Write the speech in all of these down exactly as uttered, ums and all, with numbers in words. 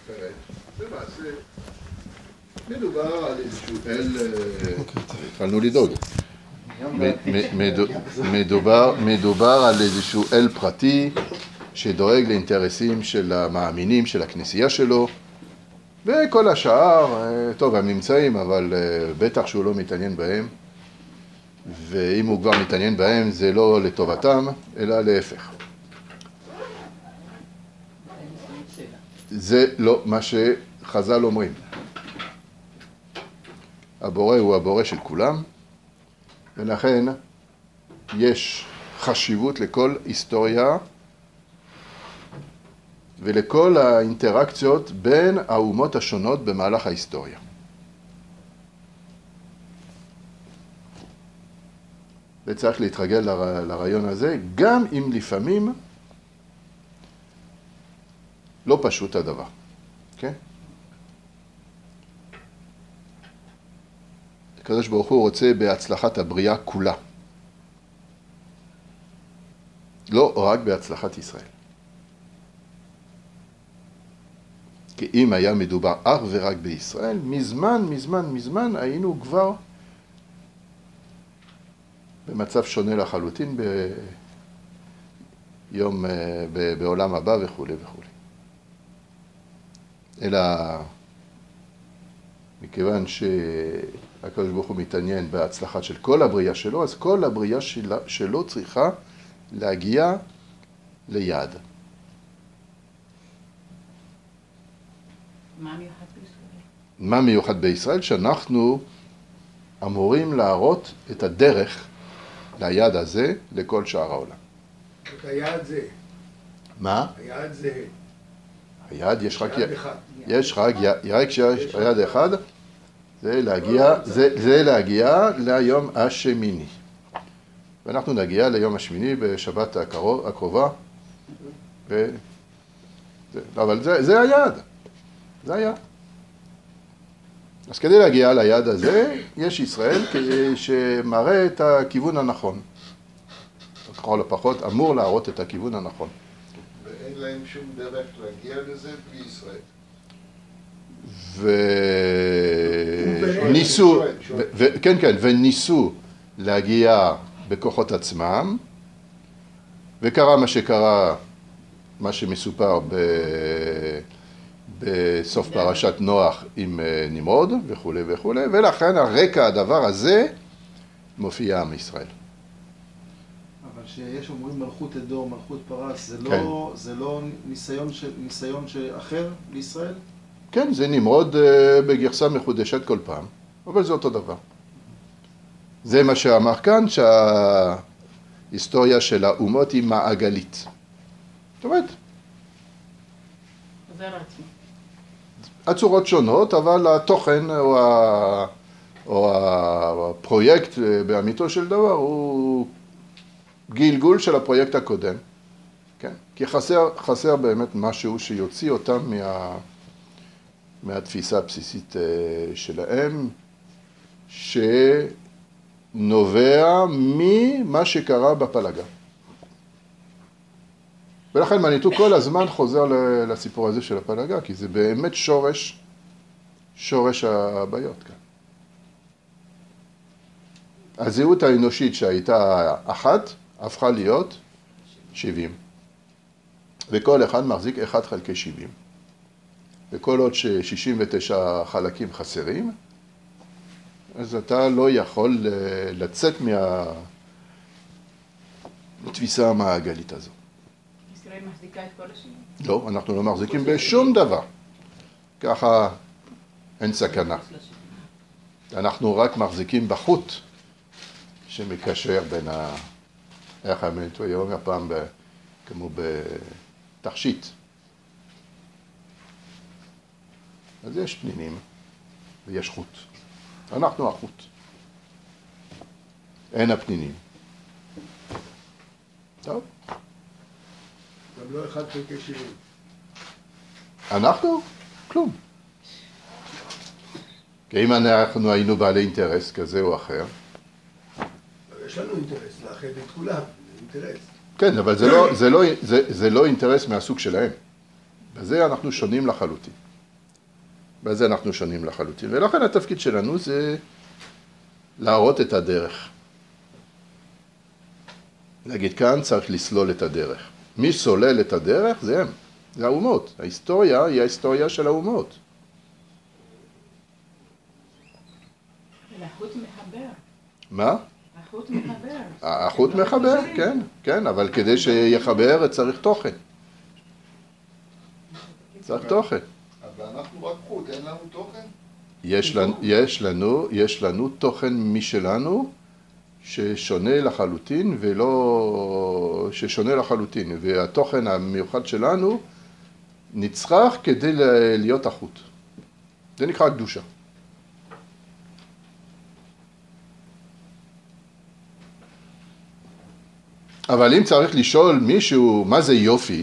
אחרת, למעשה, מדובר על איזשהו אל, התחלנו לדאוג. מדובר, מדובר על איזשהו אל פרטי שדואג לאינטרסים של המאמינים, של הכנסייה שלו, וכל השאר, טוב, הם נמצאים, אבל בטח שהוא לא מתעניין בהם, ואם הוא כבר מתעניין בהם, זה לא לטובתם, אלא להפך. זה לא מה שחז"ל אומרים. הבורא הוא הבורא של כולם, ולכן יש חשיבות לכל היסטוריה ולכל האינטראקציות בין האומות השונות במהלך ההיסטוריה. וצריך להתרגל לר... לרעיון הזה, גם אם לפעמים לא פשוט הדבר. כן? הקדוש ברוך הוא רוצה בהצלחת הבריאה כולה. לא רק בהצלחת ישראל. כי אם היה מדובר אך ורק בישראל, מזמן, מזמן, מזמן היינו כבר במצב שונה לחלוטין ביום, בעולם הבא וכו' וכו'. אלא מכיוון שהקדוש ברוך הוא מתעניין בהצלחת של כל הבריאה שלו, אז כל הבריאה שלו צריכה להגיע ליעד. מה מיוחד בישראל? מה מיוחד בישראל? שאנחנו אמורים להראות את הדרך ליעד הזה לכל שאר העולם. את היעד זה. מה? היעד זה. היעד יש רק יעד אחד. יש רק רק שיש יעד אחד, זה להגיע זה זה להגיע ליום השמיני. ואנחנו נגיע ליום השמיני בשבת הקרובה. ו... אבל זה זה היעד. זה היעד. אז כדי להגיע ליעד הזה, יש ישראל שמראה את הכיוון הנכון. לכל הפחות אמור להראות את הכיוון הנכון. ואין להם שום דרך להגיע לזה בלי ישראל. וניסו, כן כן, וניסו להגיע בכוחות עצמם, וקרה מה שקרה, מה שמסופר ב... בסוף פרשת נוח עם נמרוד וכו' וכו', ולכן הרקע הדבר הזה מופיע עם ישראל. אבל שיש אומרים מלכות אדום, מלכות פרס, זה לא, כן. זה לא ניסיון, ש, ניסיון אחר לישראל? כן, זה נמרוד בגרסה מחודשת כל פעם, אבל זה אותו דבר. זה מה שאמר כאן, שההיסטוריה של האומות היא מעגלית. זאת אומרת, זה לא עצמי. הצורות שונות, אבל התוכן או, ה... או הפרויקט באמיתו של דבר הוא גלגול של הפרויקט הקודם. כן? כי חסר, חסר באמת משהו שיוציא אותם מה... מהתפיסה הבסיסית שלהם, שנובע ממה שקרה בפלגה. ולכן מניטו כל הזמן חוזר לסיפור הזה של הפלגה, כי זה באמת שורש, שורש הבעיות כאן. הזהות האנושית שהייתה אחת, הפכה להיות שבעים. וכל אחד מחזיק אחד חלקי שבעים. וכל עוד ש-שישים ותשעה חלקים חסרים, אז אתה לא יכול לצאת מהתפיסה המעגלית הזו. ישראל מחזיקה את כל השנים? לא, אנחנו לא מחזיקים בשום דבר. ככה אין סכנה. אנחנו רק מחזיקים בחוט שמקשר בין ה... איך האמת, היום הפעם ב... כמו בתכשיט. אז יש פנינים ויש חוט. אנחנו החוט. אין הפנינים. טוב. גם לא אחד חלקי שבעים. אנחנו? כלום. כי אם אנחנו היינו בעלי אינטרס כזה או אחר. יש לנו אינטרס לאחד את כולם, זה אינטרס. כן, אבל זה לא, זה לא, זה, זה לא אינטרס מהסוג שלהם. בזה אנחנו שונים לחלוטין. בזה אנחנו שונים לחלוטין. ולכן התפקיד שלנו זה להראות את הדרך. נגיד כאן צריך לסלול את הדרך. מי סולל את הדרך זה הם, זה האומות. ההיסטוריה היא ההיסטוריה של האומות. החוט מחבר. מה? החוט מחבר. החוט מחבר, כן, כן, אבל כדי שיחבר צריך תוכן. צריך תוכן. אבל אנחנו רק חוט, אין לנו תוכן? יש לנו, יש לנו, יש לנו תוכן משלנו ששונה לחלוטין ולא, ששונה לחלוטין, והתוכן המיוחד שלנו נצרך כדי להיות החוט. זה נקרא קדושה. אבל אם צריך לשאול מישהו מה זה יופי,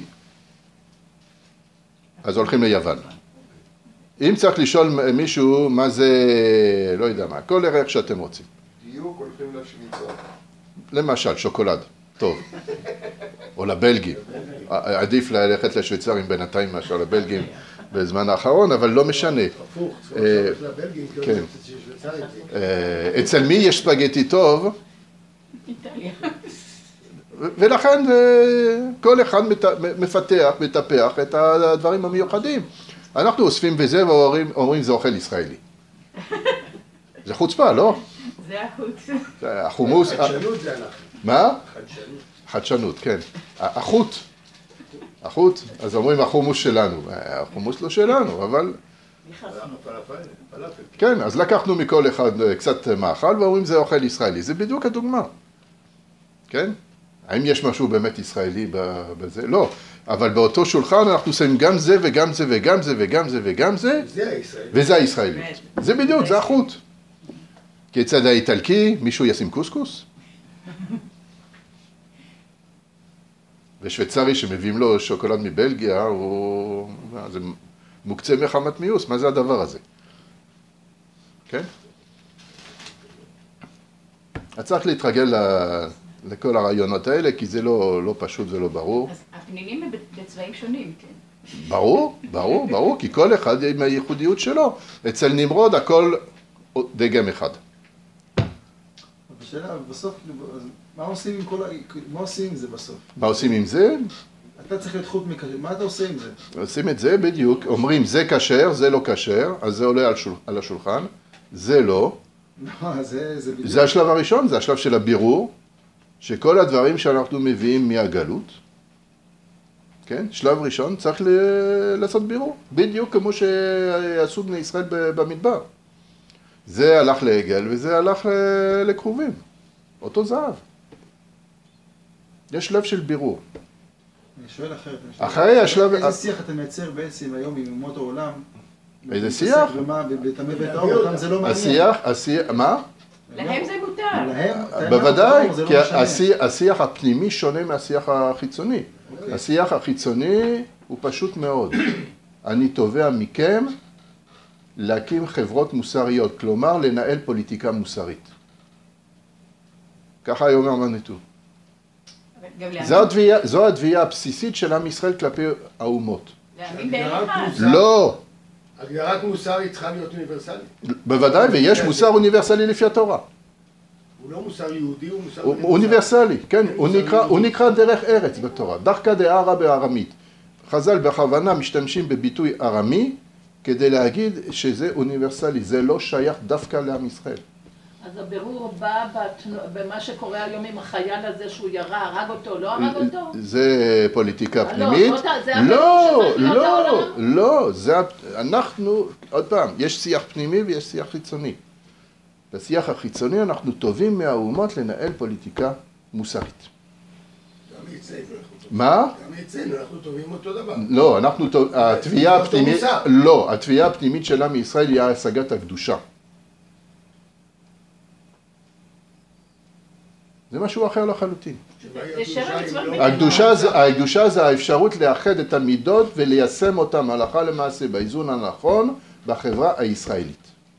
אז הולכים ליוון. אם צריך לשאול מישהו מה זה, לא יודע מה, כל ערך שאתם רוצים. דיוק הולכים לשוויצר. למשל, שוקולד, טוב. או לבלגים. עדיף ללכת לשוויצרים בינתיים מאשר לבלגים בזמן האחרון, אבל לא משנה. הפוך, לבלגים, כן. אצל מי יש ספגטי טוב? איטליה. ולכן כל אחד מפתח, מטפח את הדברים המיוחדים. אנחנו אוספים בזה ואומרים זה אוכל ישראלי. זה חוצפה, לא? זה החוט. החומוס... חדשנות זה אנחנו. מה? חדשנות. חדשנות, כן. החוט. החוט, אז אומרים החומוס שלנו. החומוס לא שלנו, אבל... פלאפל, פלאפל. כן, אז לקחנו מכל אחד קצת מאכל ואומרים זה אוכל ישראלי. זה בדיוק הדוגמה. כן? האם יש משהו באמת ישראלי בזה? לא. אבל באותו שולחן אנחנו שמים גם זה וגם זה וגם זה וגם זה וגם זה. זה הישראלי. וזה הישראלי. זה בדיוק, זה החוט. כיצד האיטלקי, מישהו ישים קוסקוס? ושוויצרי שמביאים לו שוקולד מבלגיה, הוא... זה מוקצה מחמת מיוס, מה זה הדבר הזה? כן? אז צריך להתרגל ל... לכל הרעיונות האלה, כי זה לא, לא פשוט ולא ברור. אז הפנינים הם בצבעים שונים, כן. ברור, ברור, ברור, כי כל אחד עם הייחודיות שלו. אצל נמרוד הכל דגם אחד. השאלה, בסוף, מה עושים עם כל ה... מה עושים עם זה בסוף? מה עושים עם זה? אתה צריך להיות חוט מכשר, מה אתה עושה עם זה? עושים את זה בדיוק, אומרים זה כשר, זה לא כשר, אז זה עולה על, שול... על השולחן, זה לא. לא, זה, זה בדיוק. זה השלב הראשון, זה השלב של הבירור, שכל הדברים שאנחנו מביאים מהגלות, כן? שלב ראשון צריך ל... לעשות בירור, בדיוק כמו שעשו בני ישראל במדבר. זה הלך לעגל וזה הלך לכרובים, אותו זהב. יש שלב של בירור. אני שואל אחרת. אחרי השלב... איזה שיח אתה מייצר בעצם היום עם אומות העולם? איזה שיח? ומה, בטמא בית האור, אותם זה לא מעניין. השיח, השיח, מה? להם זה מותר. להם? בוודאי, זה לא כי משנה. השיח, השיח הפנימי שונה מהשיח החיצוני. השיח החיצוני הוא פשוט מאוד. אני תובע מכם להקים חברות מוסריות, כלומר לנהל פוליטיקה מוסרית. ככה היום אמרנתו. זו התביעה, זו התביעה הבסיסית של עם ישראל כלפי האומות. להאמין בערך אחד. לא, הגדרת מוסר היא צריכה להיות אוניברסלית. בוודאי, ויש מוסר אוניברסלי לפי התורה. הוא לא מוסר יהודי, הוא מוסר הוא אוניברסלי, כן, הוא נקרא, הוא נקרא דרך ארץ בתורה, דרכא דארעא בארמית. חז"ל בכוונה משתמשים בביטוי ארמי כדי להגיד שזה אוניברסלי, זה לא שייך דווקא לעם ישראל. אז הבירור בא במה שקורה היום עם החייל הזה שהוא ירה, הרג אותו, לא הרג אותו? זה פוליטיקה לא, פנימית. זה לא, הבירור שצריך להיות לא, העולם? לא, זה, אנחנו, עוד פעם, יש שיח פנימי ויש שיח חיצוני. בשיח החיצוני אנחנו טובים מהאומות לנהל פוליטיקה מוסרית. גם אצלנו אנחנו טובים. מה? גם אצלנו אנחנו טובים אותו דבר. לא, אנחנו, התביעה הפנימית, לא, התביעה הפנימית שלה מישראל היא השגת הקדושה. זה משהו אחר לחלוטין. זה שבע מצוות לא- בטבע. הקדושה זה, הקדושה זה האפשרות לאחד את המידות וליישם אותם הלכה למעשה באיזון הנכון בחברה הישראלית.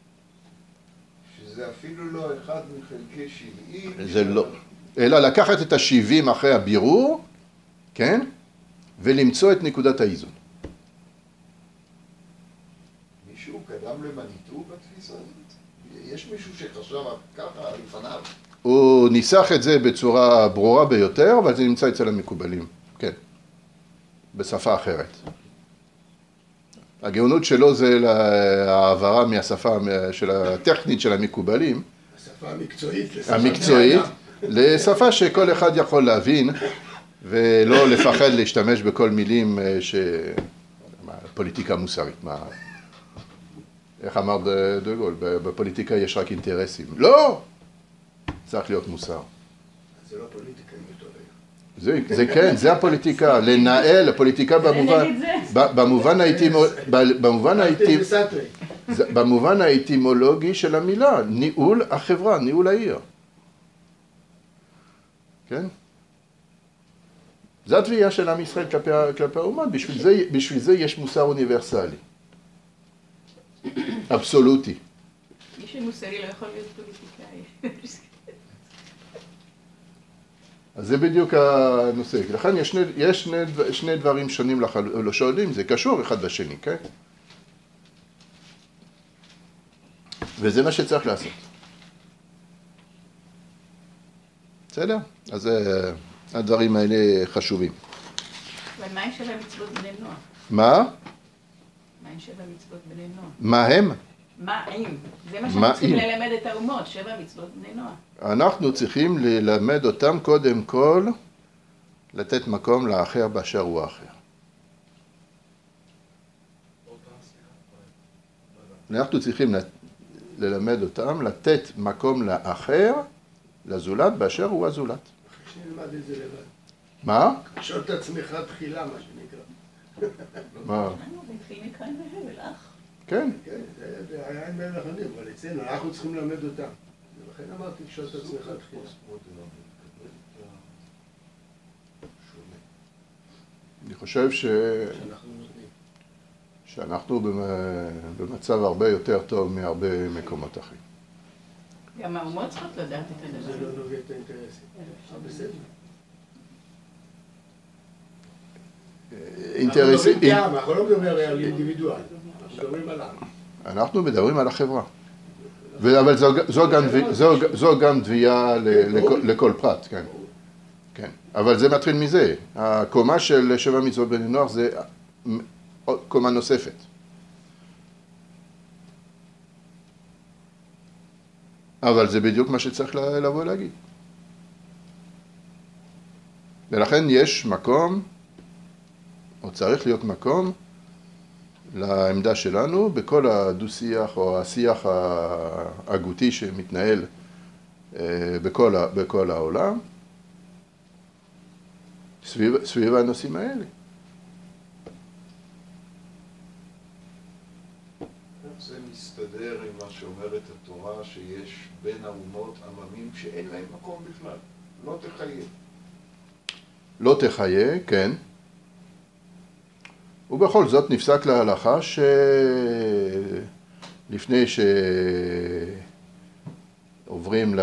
שזה אפילו לא אחד מחלקי שבעים. זה לא. אלא לקחת את השבעים אחרי הבירור, כן? ולמצוא את נקודת האיזון. מישהו קדם למניטו בתפיסה הזאת? יש מישהו שחשב ככה לפניו? הוא ניסח את זה בצורה ברורה ביותר, אבל זה נמצא אצל המקובלים, כן, בשפה אחרת. הגאונות שלו זה העברה מהשפה של הטכנית של המקובלים, השפה המקצועית, לשפה המקצועית, בני לשפה שכל אחד יכול להבין, ולא לפחד להשתמש בכל מילים ש... מה, פוליטיקה מוסרית, מה... איך אמר דה גול, בפוליטיקה יש רק אינטרסים. לא! צריך להיות מוסר. זה לא פוליטיקה, אם יותר זה, זה כן, זה הפוליטיקה, לנהל, הפוליטיקה במובן, במובן האטימו, במובן האטימו, במובן האטימולוגי של המילה, ניהול החברה, ניהול העיר. כן? זו התביעה של עם ישראל כלפי, כלפי האומה, בשביל זה, בשביל זה יש מוסר אוניברסלי. אבסולוטי. מי שמוסרי לא יכול להיות פוליטיקאי. אז זה בדיוק הנושא. לכן יש שני, יש שני, שני דברים שונים לחלוטין, לא שונים, זה קשור אחד לשני, כן? וזה מה שצריך לעשות. בסדר? אז הדברים האלה חשובים. אבל מה עם שבע מצוות בני נוח? מה? מה עם שבע מצוות בני נוח? מה הם? מה אם? זה מה מה שאנחנו צריכים אם? ללמד את האומות, שבע מצוות בני נוח. אנחנו צריכים ללמד אותם קודם כל, לתת מקום לאחר באשר הוא האחר. אנחנו צריכים ללמד אותם, לתת מקום לאחר, לזולת, באשר הוא הזולת. שנלמד את זה לבד. מה? קשור את עצמך תחילה, מה שנקרא. מה? והתחיל מכאן והבל, אח. כן. כן, זה היה עם מלך אני, אבל אצלנו, אנחנו צריכים ללמד אותם. ולכן אמרתי, קשור את עצמך תחילה. אני חושב ש... שאנחנו נותנים. שאנחנו במצב הרבה יותר טוב מהרבה מקומות אחרים. גם האומות צריכות לדעת את זה הדבר. לא נוגע את האינטרסים. אה, בסדר. אנחנו מדברים כעם, אנחנו לא מדברים על אינדיבידואל. אנחנו מדברים על עם. אנחנו מדברים על החברה. אבל זו, זו, גם, זו, זו גם תביעה לכל, לכל פרט, כן. כן. אבל זה מתחיל מזה. הקומה של שבע מצוות בני נוח זה קומה נוספת. אבל זה בדיוק מה שצריך לבוא להגיד. ולכן יש מקום, או צריך להיות מקום, לעמדה שלנו בכל הדו-שיח או השיח ההגותי שמתנהל בכל, בכל העולם, סביב, סביב הנושאים האלה. זה מסתדר עם מה שאומרת התורה, שיש בין האומות עממים שאין להם מקום בכלל. לא תחיה. לא תחיה, כן. ובכל זאת נפסק להלכה שלפני שעוברים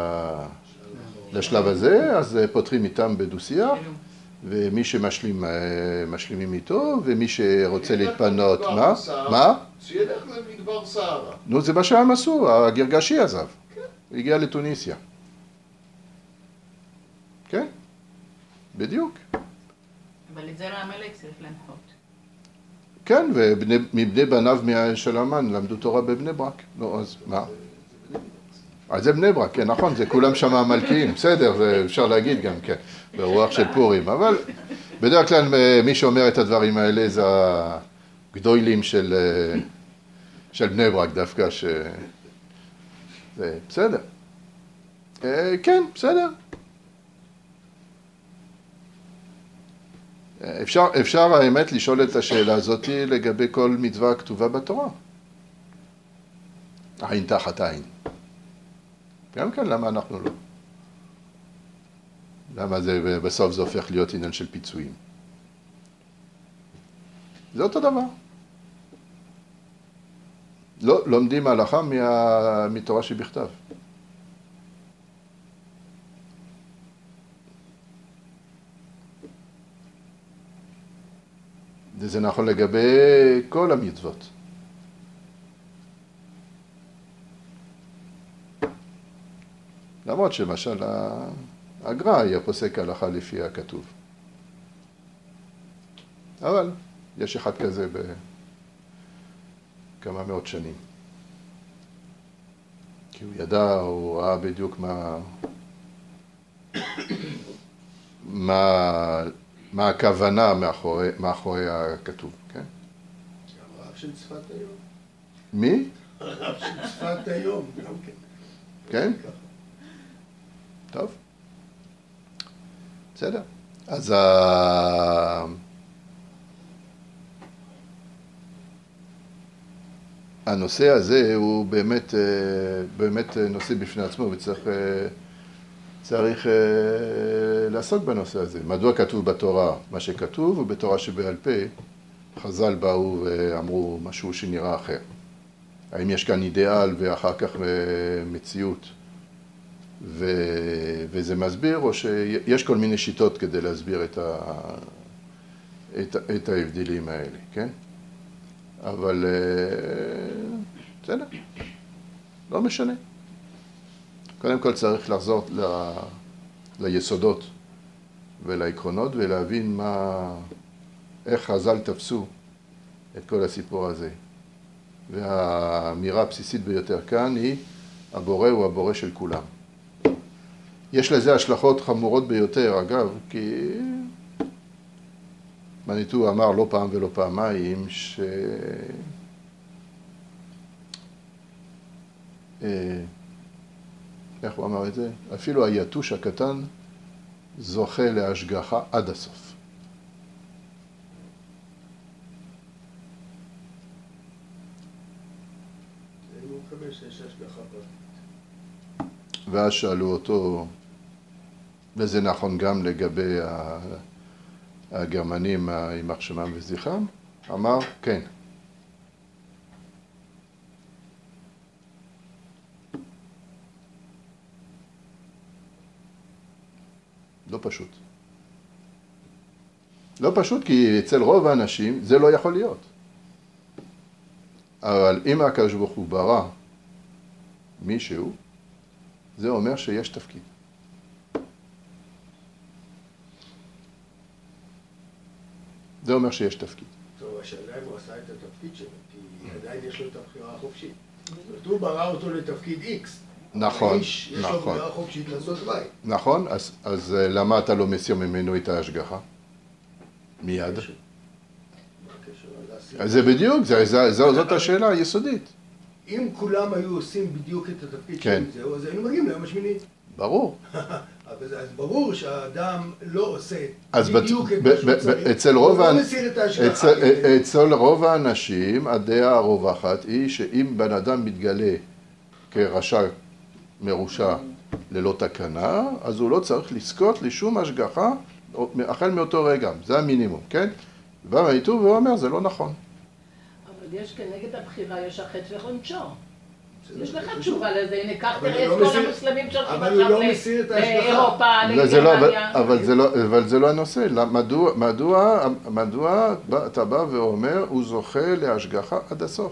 לשלב הזה, אז פותרים איתם בדו-שיח, ומי שמשלים, משלימים איתו, ומי שרוצה להתפנות, מה? מה? שילך למדבר סהרה. נו, זה מה שהם עשו, הגרגשי עזב. הוא הגיע לתוניסיה. כן? בדיוק. אבל את זה העמלק צריך להנחות. כן, ומבני בניו של המן למדו תורה בבני ברק. נו, אז מה? אז זה בני ברק, כן, נכון, זה כולם שם המלכיים, בסדר, זה אפשר להגיד גם, כן, ברוח של פורים, אבל בדרך כלל מי שאומר את הדברים האלה זה הגדולים של, של בני ברק דווקא, ש... זה בסדר. כן, בסדר. אפשר, אפשר האמת לשאול את השאלה הזאת לגבי כל מצווה כתובה בתורה. עין תחת עין. גם כן, למה אנחנו לא? למה זה בסוף זה הופך להיות עניין של פיצויים? זה אותו דבר. לא, לומדים ההלכה מה, מתורה שבכתב. וזה נכון לגבי כל המצוות. למרות שלמשל הגר"א היה פוסק הלכה לפי הכתוב. אבל יש אחד כזה בכמה מאות שנים. כי הוא ידע, הוא ראה בדיוק מה, מה, מה הכוונה מאחורי, מאחורי הכתוב, כן? הרב של צפת היום. מי? הרב של צפת היום, גם כן. כן? טוב. בסדר. אז ה... הנושא הזה הוא באמת, באמת נושא בפני עצמו וצריך צריך לעסוק בנושא הזה. מדוע כתוב בתורה מה שכתוב ובתורה שבעל פה חז"ל באו ואמרו משהו שנראה אחר. האם יש כאן אידיאל ואחר כך מציאות ו... וזה מסביר או שיש כל מיני שיטות כדי להסביר את, ה... את... את ההבדלים האלה, כן? אבל בסדר, לא משנה. קודם כל צריך לחזור ל... ליסודות ולעקרונות ולהבין מה, איך חז"ל תפסו את כל הסיפור הזה. והאמירה הבסיסית ביותר כאן היא, הבורא הוא הבורא של כולם. יש לזה השלכות חמורות ביותר, אגב, כי מניטו אמר לא פעם ולא פעמיים ש... איך הוא אמר את זה? אפילו היתוש הקטן זוכה להשגחה עד הסוף. הוא מקבל שיש השגחה פרטית. ואז שאלו אותו, וזה נכון גם לגבי הגרמנים, יימח שמם וזכרם, אמר כן. לא פשוט. לא פשוט כי אצל רוב האנשים זה לא יכול להיות. אבל אם הקדוש ברוך הוא ברא מישהו, זה אומר שיש תפקיד. זה אומר שיש תפקיד. טוב, השאלה אם הוא עשה את התפקיד שלו, כי עדיין יש לו את הבחירה החופשית. הוא ברא אותו לתפקיד X. נכון, האיש, יש לו נכון. בחירה חופשית לעשות Y. נכון, אז, אז למה אתה לא מסיר ממנו את ההשגחה? מיד. מה הקשר? להסיר? אז זה בדיוק, זה, זה, זה, זאת השאלה היסודית. אם כולם היו עושים בדיוק את התפקיד כן. שלהם, זהו, אז היינו מגיעים ליום השמיני. ברור. אבל אז ברור שהאדם לא עושה אז בדיוק בת, את ב, מה שהוא ב, צריך. אצל הוא רוב, לא האנ- מסיר את ההשגחה. אצל, אצל רוב האנשים, הדעה הרווחת היא שאם בן אדם מתגלה כרשע מרושע ללא תקנה, אז הוא לא צריך לזכות לשום השגחה החל מאותו רגע. זה המינימום, כן? בא מניטו והוא אומר, זה לא נכון. אבל יש כנגד הבחירה, יש החטא ועונשו. בסדר, יש לך זה תשובה לזה, הנה, קח אבל תראה הוא את לא כל מסיר- המוסלמים שהולכים אבל הוא עכשיו לא ל- מסיר את ההשגחה. לאירופה, לא, זה לא, אבל, לגרמניה. אבל, זה לא, אבל זה לא הנושא. למ- מדוע, מדוע, מדוע אתה בא ואומר, הוא זוכה להשגחה עד הסוף?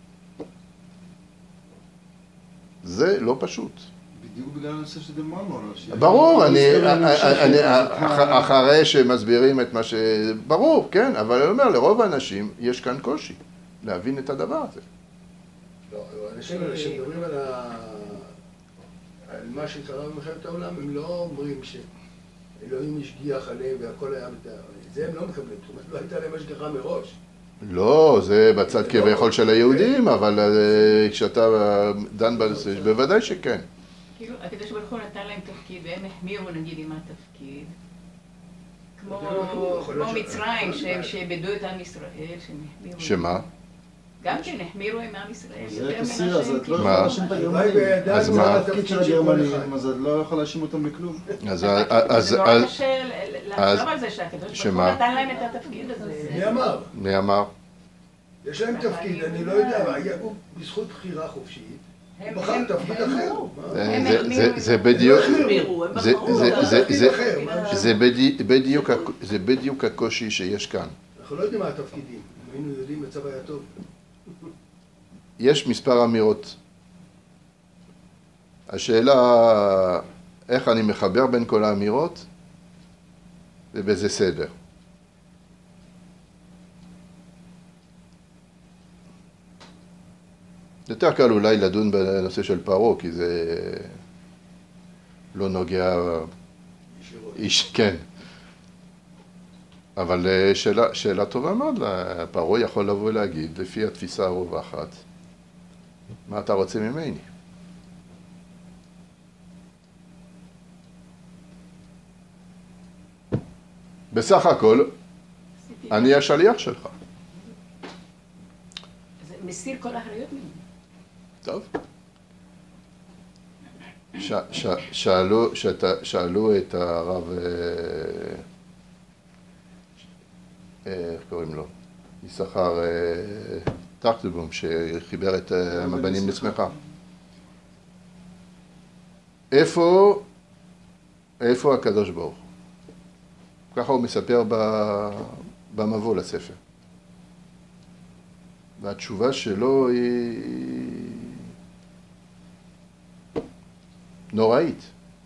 זה לא פשוט. בדיוק בגלל הנושא שדיברנו עליו. שיש- ברור, אני, יש כאלה אני, נמשכים, אני, זה אח- כמו- אחרי שמסבירים את מה ש... ברור, כן, אבל אני אומר, לרוב האנשים יש כאן קושי להבין את הדבר הזה. לא, האנשים האלה שמדברים על ה- על מה שקרה במלחמת העולם, הם לא אומרים שאלוהים השגיח עליהם והכל היה... בת- זה הם לא מקבלים, זאת אומרת, לא הייתה להם השגחה מראש. לא, זה בצד כביכול של היהודים, אבל אה, כשאתה דן בנושא, בוודאי שכן. כאילו, הקדוש ברוך הוא נתן להם תפקיד, והם החמירו נגיד עם התפקיד. כמו יכול להיות כמו ש- מצרים, שהם שאיבדו את עם ישראל, שהם החמירו. שמה? גם כן החמירו עם עם ישראל. זה יותר כסיר, ממה אז שהם את לא קיבלו. יכולה מה? להאשים את הלוואי הגרמנים. וידענו אז מה מה? התפקיד של כל הגרמנים, אחד. אז את לא יכולה להאשים אותם בכלום. אז, זה אז, נורא אז, קשה ל- אז- לחשוב על זה שהקדוש ברוך הוא שמה? נתן להם את התפקיד הזה. מי אמר? מי אמר? יש להם תפקיד, אני לא יודע, אבל היה- הוא בזכות בחירה חופשית, הם- הוא בחר הם- תפקיד הם אחר. בחרו. מה? זה- הם זה- החמירו זה- עם זה זה. בדיוק, הם החמירו, הם זה- בחרו. זה- זה- תפקיד זה- אחר, מה? זה בדי- בדיוק הכ- זה בדיוק הקושי שיש כאן. אנחנו לא יודעים מה התפקידים, אם היינו יודעים מצב היה טוב. יש מספר אמירות השאלה, איך אני מחבר בין כל האמירות, ובאיזה סדר. יותר קל אולי לדון בנושא של פרעה, כי זה לא נוגע איש, כן. אבל שאלה, שאלה טובה מאוד, פרעה יכול לבוא להגיד, לפי התפיסה הרווחת, מה אתה רוצה ממני? בסך הכל, אני השליח שלך. זה מסיר כל האחריות ממנו. טוב. ש, ש, שאלו, שת, שאלו את הרב, איך קוראים לו? יששכר טרכטנבום, שחיבר את הבנים לשמחה. איפה, איפה הקדוש ברוך הוא? ככה הוא מספר במבוא לספר. והתשובה שלו היא נוראית.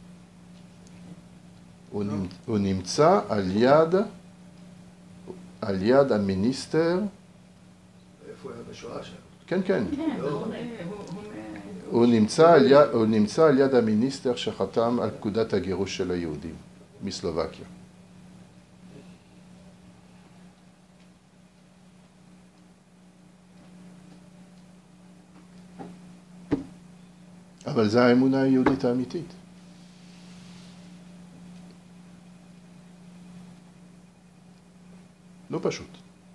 הוא, נמצ... הוא נמצא על יד, על יד המיניסטר. איפה הוא היה בשואה שם? כן, כן. כן, לא. הוא- הוא- הוא נמצא על יד, הוא נמצא על יד המיניסטר שחתם על פקודת הגירוש של היהודים מסלובקיה. אבל זו האמונה היהודית האמיתית. לא פשוט.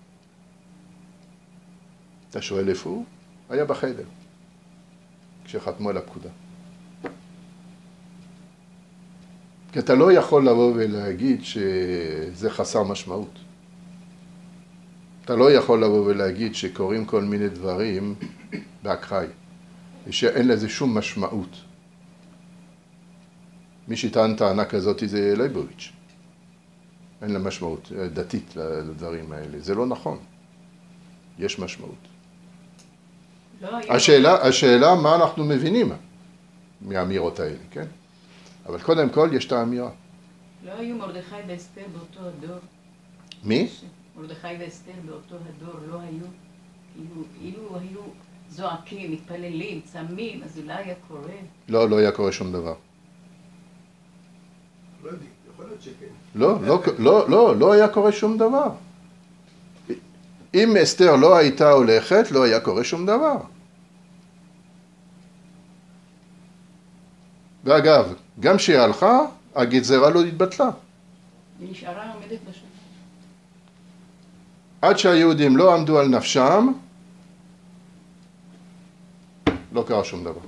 אתה שואל איפה הוא? היה בחדר, כשחתמו על הפקודה. כי אתה לא יכול לבוא ולהגיד שזה חסר משמעות. אתה לא יכול לבוא ולהגיד שקוראים כל מיני דברים באקראי. ושאין לזה שום משמעות. מי שטען טענה כזאת זה ליבוביץ'. אין לה משמעות דתית לדברים האלה. זה לא נכון. יש משמעות. לא היו- השאלה, השאלה מה אנחנו מבינים מהאמירות האלה, כן? אבל קודם כל יש את האמירה. לא היו מרדכי ואסתר באותו הדור. מי? מרדכי ואסתר באותו הדור לא היו. כאילו, אילו היו זועקים, מתפללים, צמים, אז אולי היה קורה. לא, לא היה קורה שום דבר. לא יודעים, יכול להיות שכן. לא, לא, לא, לא, לא היה קורה שום דבר. אם אסתר לא הייתה הולכת, לא היה קורה שום דבר. ואגב, גם כשהיא הלכה, הגזרה לא התבטלה. היא נשארה עומדת בשנה. עד שהיהודים לא עמדו על נפשם, לא קרה שום דבר.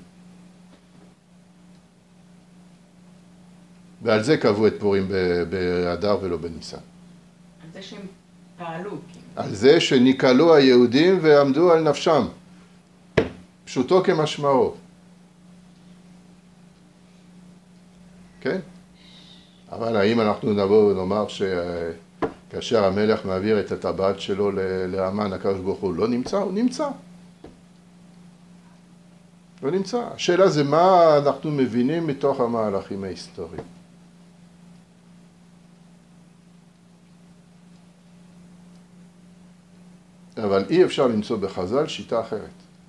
ועל זה קבעו את פורים באדר ולא בניסן. על זה שהם פעלו. כאילו. על זה שניקלו היהודים ועמדו על נפשם. פשוטו כמשמעו. כן? אבל האם אנחנו נבוא ונאמר שכאשר המלך מעביר את הטבעת שלו לאמן, הקדוש ברוך הוא לא נמצא? הוא נמצא. הוא נמצא. השאלה זה מה אנחנו מבינים מתוך המהלכים ההיסטוריים. אבל אי אפשר למצוא בחז"ל שיטה אחרת.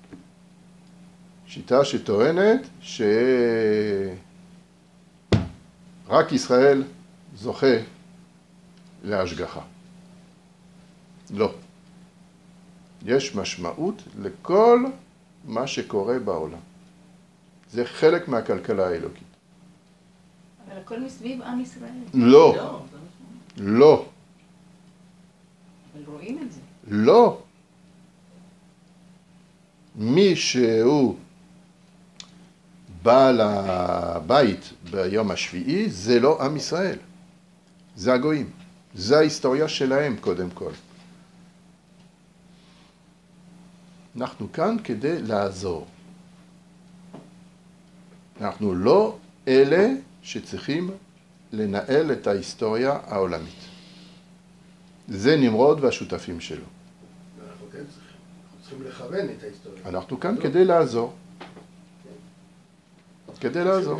שיטה שטוענת שרק ישראל זוכה להשגחה. לא. יש משמעות לכל מה שקורה בעולם. זה חלק מהכלכלה האלוקית. אבל הכל מסביב עם ישראל. לא. לא. לא. אבל רואים את זה. לא. מי שהוא בעל הבית ביום השביעי, זה לא עם ישראל. זה הגויים. זה ההיסטוריה שלהם קודם כל. אנחנו כאן כדי לעזור. אנחנו לא אלה שצריכים לנהל את ההיסטוריה העולמית. זה נמרוד והשותפים שלו. אנחנו כן צריכים, אנחנו צריכים לכוון את ההיסטוריה. אנחנו כאן כדי לעזור. כדי לעזור.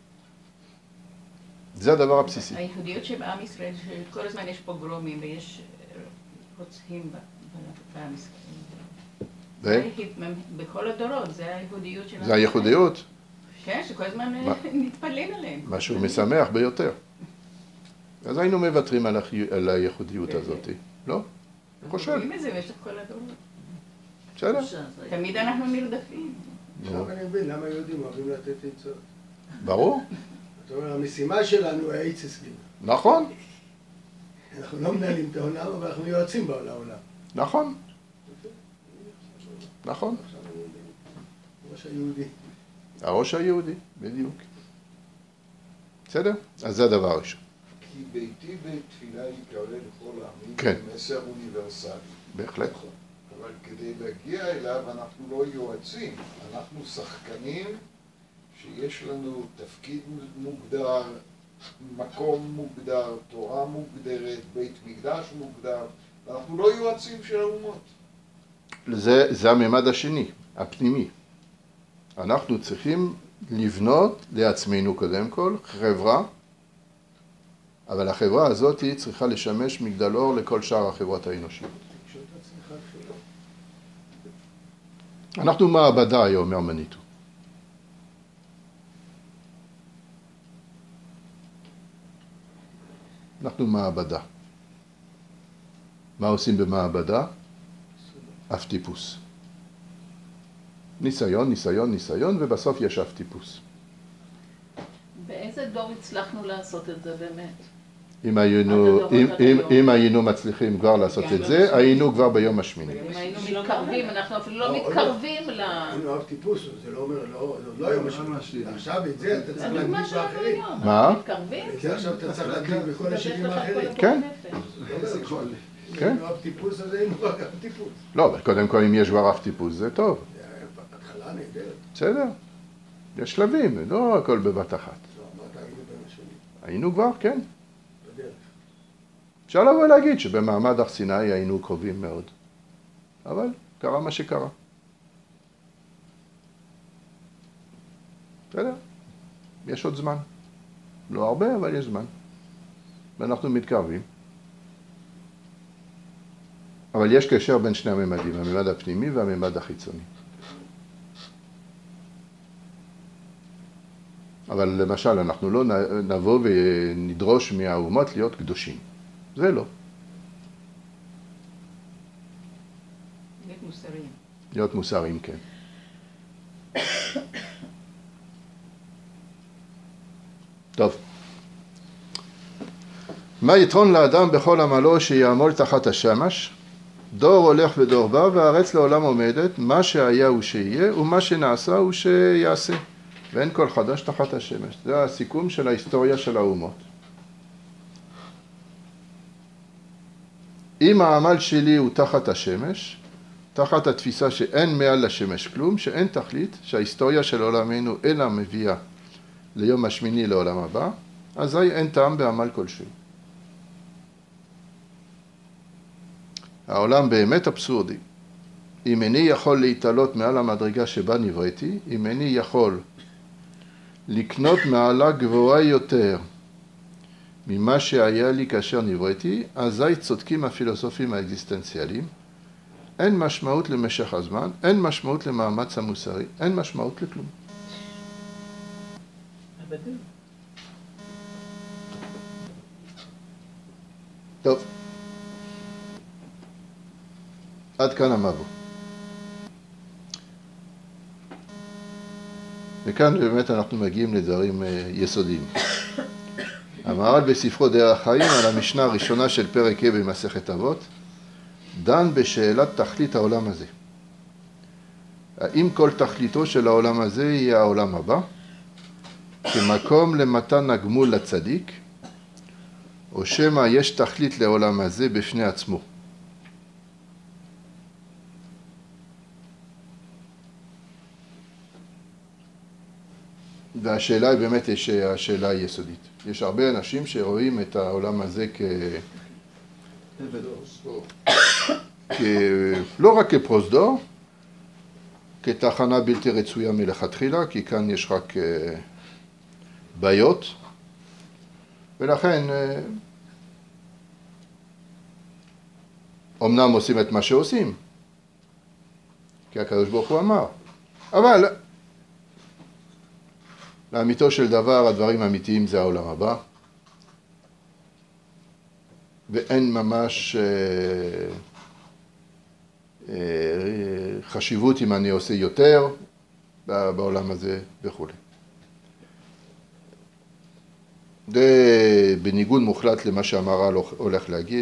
זה הדבר הבסיסי. הייחודיות שבעם ישראל, שכל הזמן יש פוגרומים ויש רוצחים בעם ישראל. בכל הדורות, זה הייחודיות שלנו. זה הייחודיות. כן, שכל הזמן נתפלל עליהם. משהו משמח ביותר. אז היינו מוותרים על הייחודיות הזאת, לא? אני חושב. אנחנו רואים את זה במשך כל הדורות. בסדר. תמיד אנחנו נרדפים. עכשיו אני מבין למה יהודים אוהבים לתת עצות. ברור. זאת אומרת, המשימה שלנו היא עצסגים. נכון. אנחנו לא מנהלים את העולם, אבל אנחנו יועצים בעולם. נכון. נכון. עכשיו אני מבין. ראש היהודי. הראש היהודי, בדיוק. בסדר? אז זה הדבר הראשון. כי ביתי בית תפילה יקרא לכל העמים, כן. זה מסר אוניברסלי. בהחלט. אבל כדי להגיע אליו אנחנו לא יועצים, אנחנו שחקנים שיש לנו תפקיד מוגדר, מקום מוגדר, תורה מוגדרת, בית מקדש מוגדר, ואנחנו לא יועצים של האומות. זה, זה הממד השני, הפנימי. אנחנו צריכים לבנות לעצמנו קודם כל חברה, אבל החברה הזאת היא צריכה לשמש מגדל אור לכל שאר החברות האנושיות. אנחנו מעבדה היום, אומר מניטו. אנחנו מעבדה. מה עושים במעבדה? אף טיפוס. ניסיון, ניסיון, ניסיון, ובסוף יש אף טיפוס. באיזה דור הצלחנו לעשות את זה באמת? אם היינו, אם, אם, אם היינו מצליחים כבר לעשות את זה, היינו כבר ביום השמיני. אם היינו מתקרבים, אנחנו אפילו לא מתקרבים ל... היינו אף טיפוס, זה לא אומר, זה לא היום השמיני. עכשיו את זה אתה צריך להגיד באחרים. מה? מתקרבים? את זה עכשיו אתה צריך להגיד בכל השנים האחרים. כן. כן. היינו אף טיפוס, אז היינו רק אף טיפוס. לא, אבל קודם כל אם יש כבר אף טיפוס זה טוב. בהתחלה נהדרת. בסדר. יש שלבים, לא הכל בבת אחת. לא, מה אתה היינו בין השנים? היינו כבר, כן. בדרך. אפשר לבוא להגיד שבמעמד הר סיני היינו קרובים מאוד. אבל קרה מה שקרה. בסדר? יש עוד זמן. לא הרבה, אבל יש זמן. ואנחנו מתקרבים. אבל יש קשר בין שני הממדים, הממד הפנימי והממד החיצוני. אבל למשל, אנחנו לא נבוא ונדרוש מהאומות להיות קדושים. זה לא. להיות מוסריים. להיות מוסריים, כן. טוב. מה יתרון לאדם בכל עמלו שיעמול תחת השמש? דור הולך ודור בא, והארץ לעולם עומדת, מה שהיה הוא שיהיה, ומה שנעשה הוא שיעשה. ואין כל חדש תחת השמש. זה הסיכום של ההיסטוריה של האומות. אם העמל שלי הוא תחת השמש, תחת התפיסה שאין מעל לשמש כלום, שאין תכלית, שההיסטוריה של עולמנו אלא מביאה ליום השמיני לעולם הבא, אזי אין טעם בעמל כלשהו. העולם באמת אבסורדי. אם איני יכול להתעלות מעל המדרגה שבה נבראתי, אם איני יכול לקנות מעלה גבוהה יותר ממה שהיה לי כאשר נבראתי, אזי צודקים הפילוסופים האקזיסטנציאליים. אין משמעות למשך הזמן, אין משמעות למאמץ המוסרי, אין משמעות לכלום. טוב. עד כאן המבוא. וכאן באמת אנחנו מגיעים לדברים יסודיים. המהר"ל בספרו דרך חיים על המשנה הראשונה של פרק ה' במסכת אבות, דן בשאלת תכלית העולם הזה. האם כל תכליתו של העולם הזה יהיה העולם הבא, כמקום למתן הגמול לצדיק, או שמא יש תכלית לעולם הזה בפני עצמו. והשאלה היא באמת יש השאלה היסודית. יש הרבה אנשים שרואים את העולם הזה כ... כ... לא רק כפרוזדור, כתחנה בלתי רצויה מלכתחילה, כי כאן יש רק בעיות, ולכן אמנם עושים את מה שעושים, כי הקדוש ברוך הוא אמר, אבל לאמיתו של דבר הדברים האמיתיים זה העולם הבא, ואין ממש אה, אה, חשיבות אם אני עושה יותר בעולם הזה וכו'. זה בניגוד מוחלט למה שהמהר"ל הולך להגיד,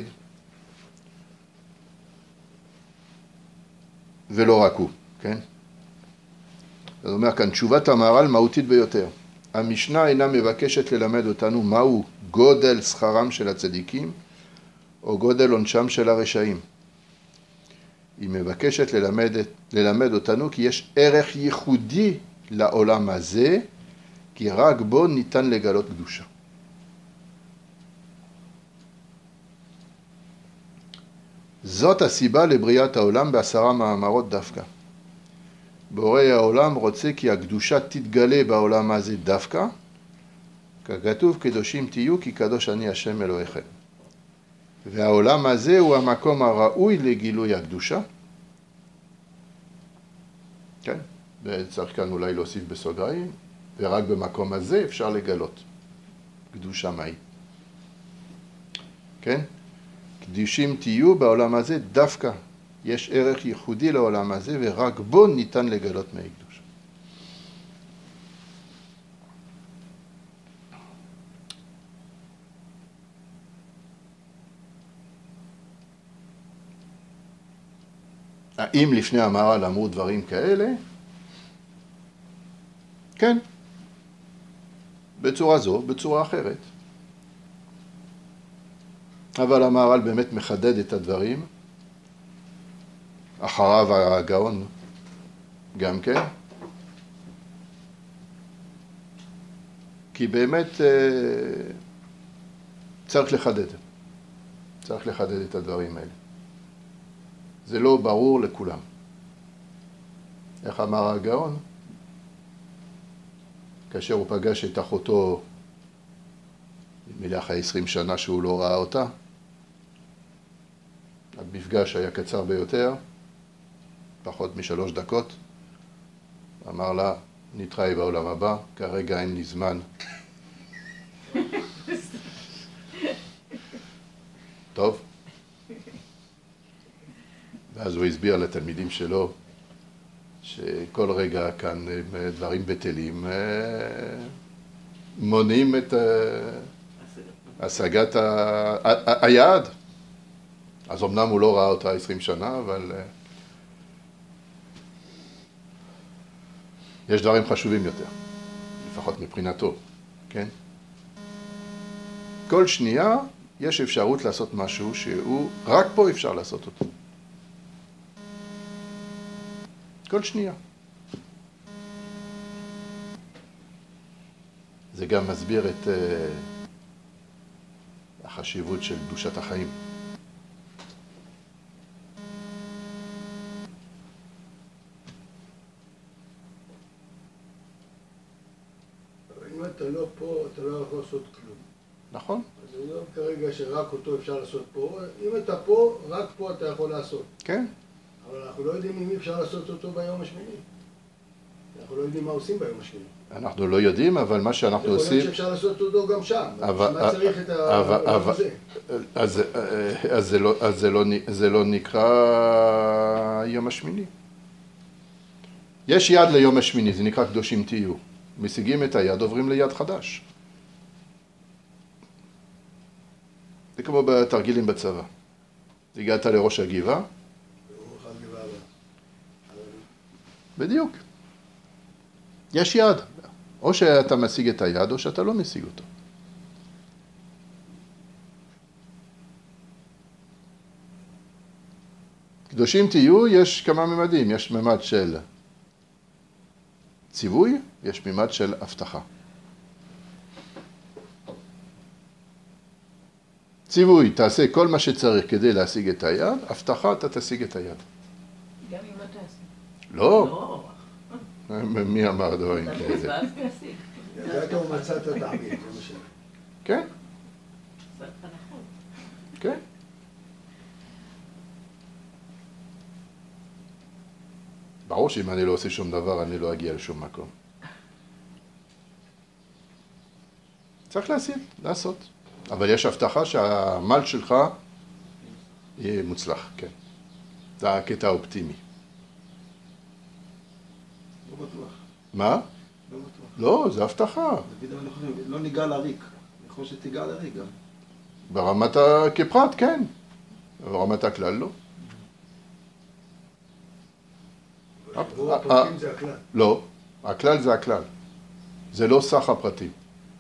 ולא רק הוא, כן? זאת אומרת כאן, תשובת המהר"ל מהותית ביותר. המשנה אינה מבקשת ללמד אותנו מהו גודל שכרם של הצדיקים, או גודל עונשם של הרשעים. היא מבקשת ללמד, ללמד אותנו כי יש ערך ייחודי לעולם הזה, כי רק בו ניתן לגלות קדושה. זאת הסיבה לבריאת העולם בעשרה מאמרות דווקא. בורא העולם רוצה כי הקדושה תתגלה בעולם הזה דווקא, ככתוב קדושים תהיו כי קדוש אני השם אלוהיכם. והעולם הזה הוא המקום הראוי לגילוי הקדושה. כן, וצריך כאן אולי להוסיף בסוגריים, ורק במקום הזה אפשר לגלות קדושה מהי. כן? קדושים תהיו בעולם הזה דווקא. יש ערך ייחודי לעולם הזה, ורק בו ניתן לגלות מהי קדושה. האם לפני המהר"ל אמרו דברים כאלה? כן. בצורה זו, בצורה אחרת. אבל המהר"ל באמת מחדד את הדברים. אחריו הגאון גם כן. כי באמת צריך לחדד. צריך לחדד את הדברים האלה. זה לא ברור לכולם. איך אמר הגאון? כאשר הוא פגש את אחותו, מלאך ה-עשרים שנה שהוא לא ראה אותה, המפגש היה קצר ביותר, פחות משלוש דקות, אמר לה, נתראה בעולם הבא, כרגע אין לי זמן. טוב. ואז הוא הסביר לתלמידים שלו שכל רגע כאן דברים בטלים מונעים את השגת היעד. אז אמנם הוא לא ראה אותה עשרים שנה, אבל יש דברים חשובים יותר, לפחות מבחינתו, כן? כל שנייה יש אפשרות לעשות משהו שהוא, רק פה אפשר לעשות אותו. כל שנייה. זה גם מסביר את uh, החשיבות של קדושת החיים. אם אתה לא פה, אתה לא יכול לעשות כלום. נכון. אז זה לא כרגע שרק אותו אפשר לעשות פה. אם אתה פה, רק פה אתה יכול לעשות. כן. אבל אנחנו לא יודעים אם אפשר לעשות אותו ביום השמיני. אנחנו לא יודעים מה עושים ביום השמיני. אנחנו לא יודעים, אבל מה שאנחנו עושים... יכול להיות שאפשר לעשות אותו גם שם. מה צריך את העולם הזה? אז זה לא נקרא יום השמיני. יש יד ליום השמיני, זה נקרא קדושים תהיו. משיגים את היד, עוברים ליד חדש. זה כמו בתרגילים בצבא. הגעת לראש הגבעה. בדיוק. יש יד. או שאתה משיג את היד, או שאתה לא משיג אותו. קדושים תהיו, יש כמה ממדים. יש ממד של ציווי, יש ממד של הבטחה. ציווי, תעשה כל מה שצריך כדי להשיג את היד, הבטחה, אתה תשיג את היד. גם אם לא תעשה. לא. מי אמר דברים כאלה? ידעת ומצאת תעמיד, זה מה ש... כן, זה נכון. כן. ברור שאם אני לא עושה שום דבר, אני לא אגיע לשום מקום. צריך לעשות, לעשות. אבל יש הבטחה שהעמל שלך יהיה מוצלח, כן. זה הקטע האופטימי. לא בטוח. מה? לא בטוח. לא, זה הבטחה. דוד, אני חושב, לא ניגע לריק. יכול שתיגע לריק גם. ברמת ה... כפרט, כן. ברמת הכלל, לא. חיבור הפרטים זה הכלל. לא, הכלל זה הכלל. זה לא סך הפרטים.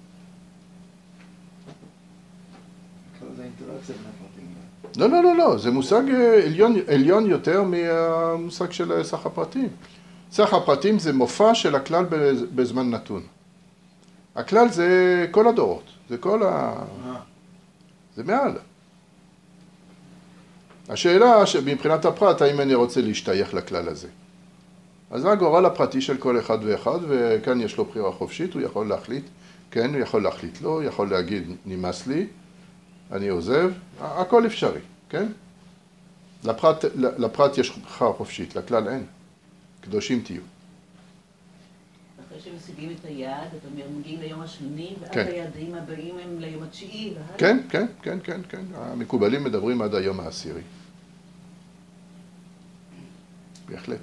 זה אינטראקציה בין הפרטים. לא, לא, לא, לא. זה מושג עליון, עליון יותר מהמושג של סך הפרטים. סך הפרטים זה מופע של הכלל בזמן נתון. הכלל זה כל הדורות. זה כל ה... זה מעל. השאלה שמבחינת הפרט, האם אני רוצה להשתייך לכלל הזה. אז זה הגורל הפרטי של כל אחד ואחד, וכאן יש לו בחירה חופשית, הוא יכול להחליט, כן, הוא יכול להחליט לא, הוא יכול להגיד, נמאס לי, אני עוזב, הכל אפשרי, כן? לפרט, לפרט יש בחירה חופשית, לכלל אין. קדושים תהיו. אחרי שמשיגים את היעד, אתה אומר, מגיעים ליום השמיני, ואז כן. היעדים הבאים הם ליום התשיעי, והלאה. כן, כן, כן, כן, כן. המקובלים מדברים עד היום העשירי. בהחלט.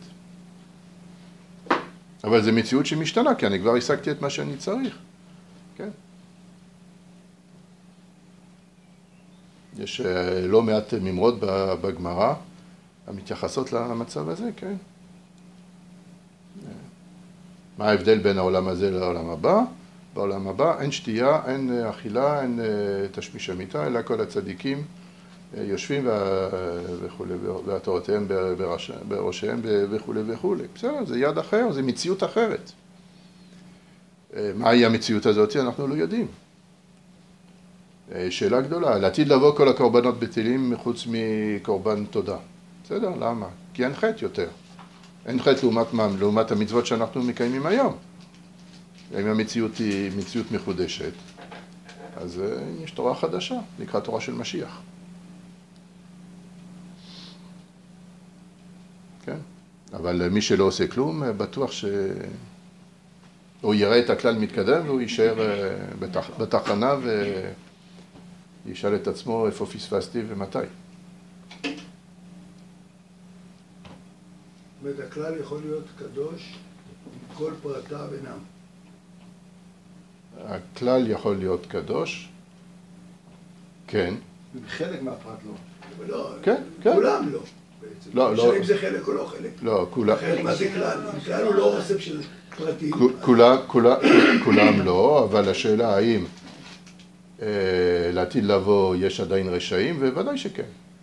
אבל זו מציאות שמשתנה, כי אני כבר השגתי את מה שאני צריך. כן. יש לא מעט ממרות בגמרא המתייחסות למצב הזה, כן. מה ההבדל בין העולם הזה לעולם הבא? בעולם הבא אין שתייה, אין אכילה, אין תשמיש המיטה, אלא כל הצדיקים יושבים וכו', והתורותיהם בראשיהם וכו' וכו'. בסדר, זה יד אחר, זה מציאות אחרת. מהי המציאות הזאת? אנחנו לא יודעים. שאלה גדולה, לעתיד לבוא כל הקורבנות בטלים מחוץ מקורבן תודה. בסדר, למה? כי אין חטא יותר. אין חטא לעומת מה? לעומת המצוות שאנחנו מקיימים היום. אם המציאות היא מציאות מחודשת, אז יש תורה חדשה, נקרא תורה של משיח. כן? אבל מי שלא עושה כלום, בטוח שהוא יראה את הכלל מתקדם והוא יישאר בתח... בתחנה וישאל את עצמו איפה פספסתי ומתי. זאת אומרת, הכלל יכול להיות קדוש עם כל פרטיו אינם. הכלל יכול להיות קדוש, כן. חלק מהפרט לא. אבל לא, כן, כן. כולם לא. בעצם. לא, לא. לא. אם זה חלק או לא חלק. לא, כולם. חלק מה זה כלל? כלל הוא לא אוסף של פרטים. כולם, כולם, כולם לא, אבל השאלה האם אה, לעתיד לבוא יש עדיין רשעים, ובוודאי שכן.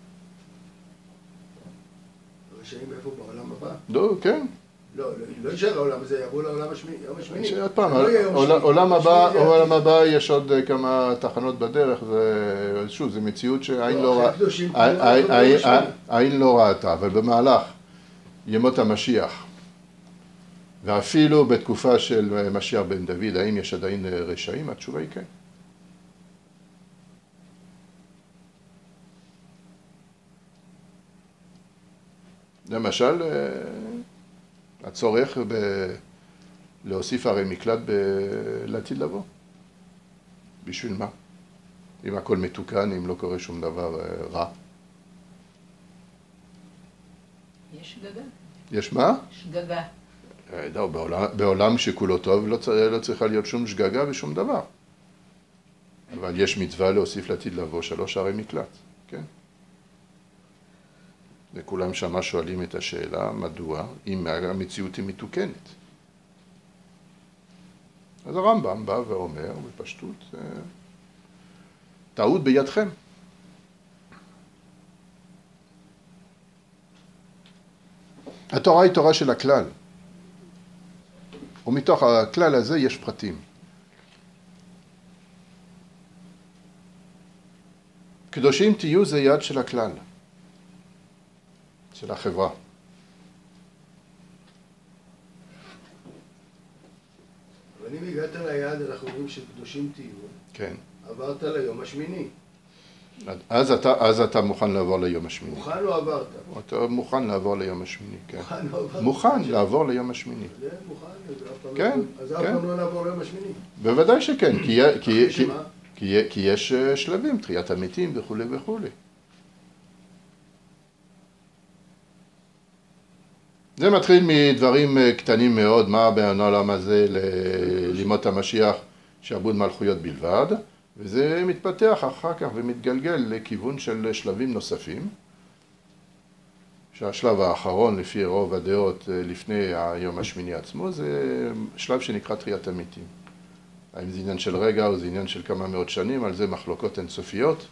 רשעים איפה בעולם הבא? לא, כן. לא, לא יישאר העולם הזה, יבואו לעולם השמיני. יום השמיני. עוד פעם, לא יהיה יום שמיני. עולם הבא, השמיני זה עולם העתיד. הבא יש עוד כמה תחנות בדרך, זה, שוב, זו מציאות שהעין לא, לא אחרי ראתה, הקדושים כולם העין- הלכו העין- ליום השמיני. העין לא ראתה, אבל במהלך ימות המשיח, ואפילו בתקופה של משיח בן דוד, האם יש עדיין רשעים? התשובה היא כן. למשל, הצורך ב... להוסיף ערי מקלט ב... לעתיד לבוא. בשביל מה? אם הכל מתוקן, אם לא קורה שום דבר רע. יש שגגה. יש מה? שגגה. לא, בעולם, בעולם שכולו טוב לא, צר... לא צריכה להיות שום שגגה ושום דבר. אבל יש מצווה להוסיף לעתיד לבוא שלוש ערי מקלט, כן? וכולם שמה שואלים את השאלה, מדוע, אם המציאות היא מתוקנת. אז הרמב"ם בא ואומר בפשטות, טעות בידכם. התורה היא תורה של הכלל. ומתוך הכלל הזה יש פרטים. קדושים תהיו זה יד של הכלל. של החברה. אבל אם הגעת ליעד, אנחנו אומרים שקדושים תהיו. כן. עברת ליום השמיני. אז אתה, אז אתה מוכן לעבור ליום השמיני. מוכן או עברת? אתה מוכן לעבור ליום השמיני, כן. מוכן או עברת? מוכן לעבור ליום השמיני. זה מוכן, אז אף פעם כן, לא- אז אף כן. פעם לא לעבור ליום השמיני. בוודאי שכן, כי, כי, אחרי כי, שמה? כי, כי יש אה, שלבים, תחיית המתים וכולי וכולי. זה מתחיל מדברים אה, קטנים מאוד, מה בין העולם הזה ל- לימות המשיח, שעבוד מלכויות בלבד, וזה מתפתח אחר כך ומתגלגל לכיוון של שלבים נוספים, שהשלב האחרון לפי רוב הדעות אה, לפני היום השמיני עצמו, זה שלב שנקרא תחיית המתים. האם זה עניין של רגע או זה עניין של כמה מאות שנים, על זה מחלוקות אינסופיות.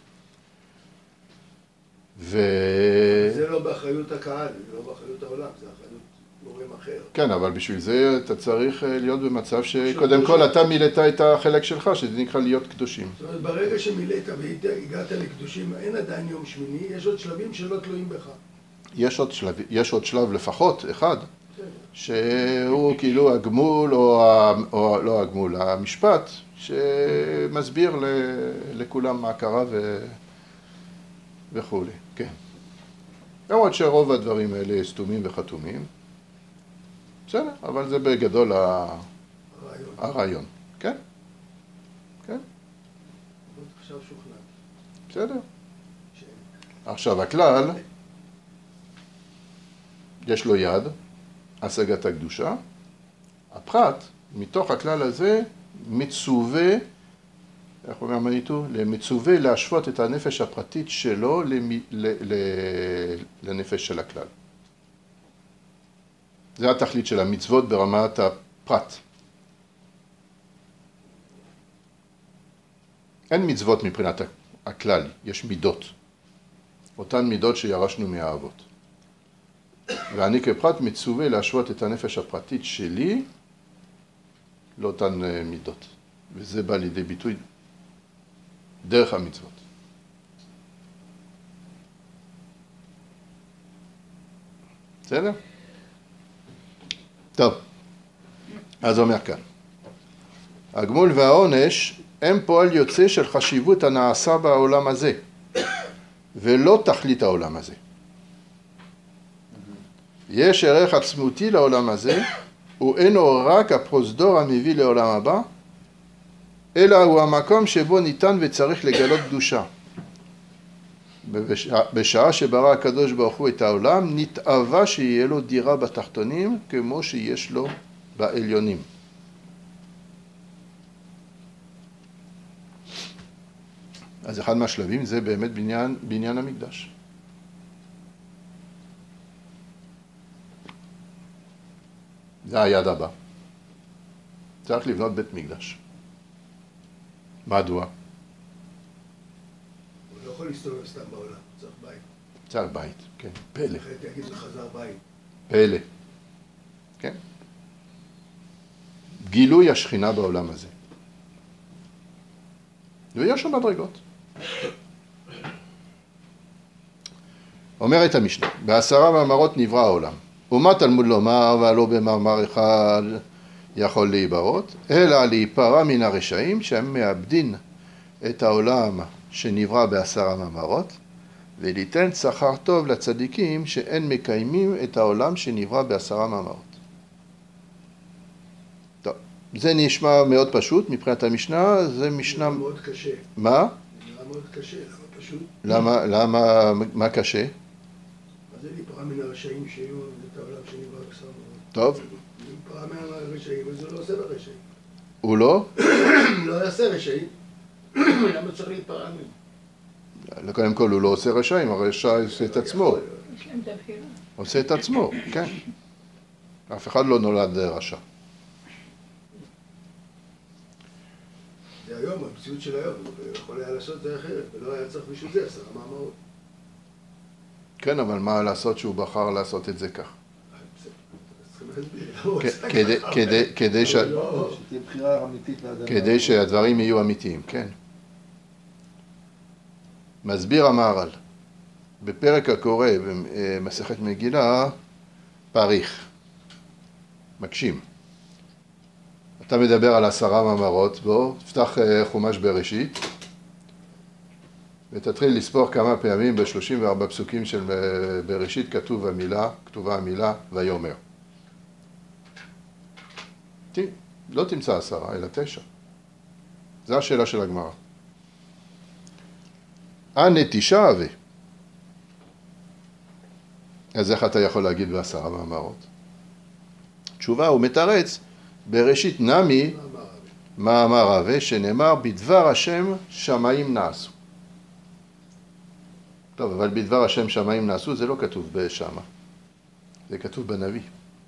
ו... זה לא באחריות הקהל, זה לא באחריות העולם, זה אחריות גורם אחר. כן, אבל בשביל זה אתה צריך אה, להיות במצב שקודם כל אתה מילאת את החלק שלך, שזה נקרא להיות קדושים. זאת אומרת, ברגע שמילאת והגעת לקדושים, אין עדיין יום שמיני, יש עוד שלבים שלא תלויים בך. יש עוד שלב, יש עוד שלב לפחות, אחד, בסדר. שהוא כאילו הגמול, או, ה- או לא הגמול, המשפט, שמסביר ל, לכולם מה קרה ו, וכולי, כן. למרות שרוב הדברים האלה סתומים וחתומים, בסדר, אבל זה בגדול ה- הרעיון. הרעיון, כן, כן, עוד עכשיו שוכנע. בסדר. ש- עכשיו הכלל, יש לו יד, השגת הקדושה. הפרט, מתוך הכלל הזה, מצווה, איך אומר מניטו? מצווה להשוות את הנפש הפרטית שלו למ- ל- ל- לנפש של הכלל. זה התכלית של המצוות ברמת הפרט. אין מצוות מבחינת הכלל, יש מידות. אותן מידות שירשנו מהאבות. ואני כפרט מצווה להשוות את הנפש הפרטית שלי לאותן אה, מידות. וזה בא לידי ביטוי דרך המצוות. בסדר? טוב, אז אומר כאן. הגמול והעונש הם פועל יוצא של חשיבות הנעשה בעולם הזה, ולא תכלית העולם הזה. יש ערך עצמותי לעולם הזה, הוא אינו רק הפרוזדור המביא לעולם הבא, אלא הוא המקום שבו ניתן וצריך לגלות קדושה. בשעה, בשעה שברא הקדוש ברוך הוא את העולם, נתאווה שיהיה לו דירה בתחתונים, כמו שיש לו בעליונים. אז אחד מהשלבים זה באמת בניין, בניין המקדש. זה היעד הבא. צריך לבנות בית מקדש. מדוע? הוא לא יכול להסתובב סתם בעולם, צריך בית. צריך בית, כן. פלא. אחרת יגיד לך חזר בית. פלא. כן. גילוי השכינה בעולם הזה. ויש שם מדרגות. אומרת המשנה, בעשרה מאמרות נברא העולם. ומה תלמוד לומר, והלא במאמר אחד יכול להיברות, אלא להיפרע מן הרשעים שהם מאבדין את העולם שנברא בעשרה מאמרות, וליתן שכר טוב לצדיקים שאין מקיימים את העולם שנברא בעשרה מאמרות. טוב, זה נשמע מאוד פשוט מבחינת המשנה, זה משנה... נראה מאוד קשה. מה? נראה מאוד קשה, למה פשוט? למה, למה, מה קשה? מה זה להיפרע מן הרשעים שיהיו את העולם שנברא בעשרה מאמרות? טוב, להיפרע מן הרשעים, אז הוא לא עושה ברשעים. הוא לא? לא יעשה רשעים. למה צריך להיפרע מהם? קודם כל הוא לא עושה רשעים, הרשע עושה את עצמו. יש להם תבחירה. עושה את עצמו, כן. אף אחד לא נולד רשע. זה היום, המציאות של היום, הוא יכול היה לעשות את זה אחרת, ולא היה צריך בשביל זה עשרה מאמרות. כן, אבל מה לעשות שהוא בחר לעשות את זה כך? צריכים להסביר, למה הוא כ- עשה כדי- ככה? כדי- כדי ש- לא, שתהיה בחירה אמיתית לאדם. כדי שהדברים יהיו אמיתיים, כן. מסביר המהר"ל, בפרק הקורא במסכת מגילה, פריך, מקשים. אתה מדבר על עשרה מאמרות, בוא, תפתח חומש בראשית, ותתחיל לספור כמה פעמים ב-שלושים וארבעה פסוקים של בראשית כתוב המילה, כתובה המילה ויאמר. לא תמצא עשרה, אלא תשע. זו השאלה של הגמרא. הנטישה הווה. אז איך אתה יכול להגיד בעשרה מאמרות? תשובה, הוא מתרץ, בראשית נמי, מאמר הווה, שנאמר, בדבר השם שמיים נעשו. טוב, אבל בדבר השם שמיים נעשו, זה לא כתוב בשמה. זה כתוב בנביא.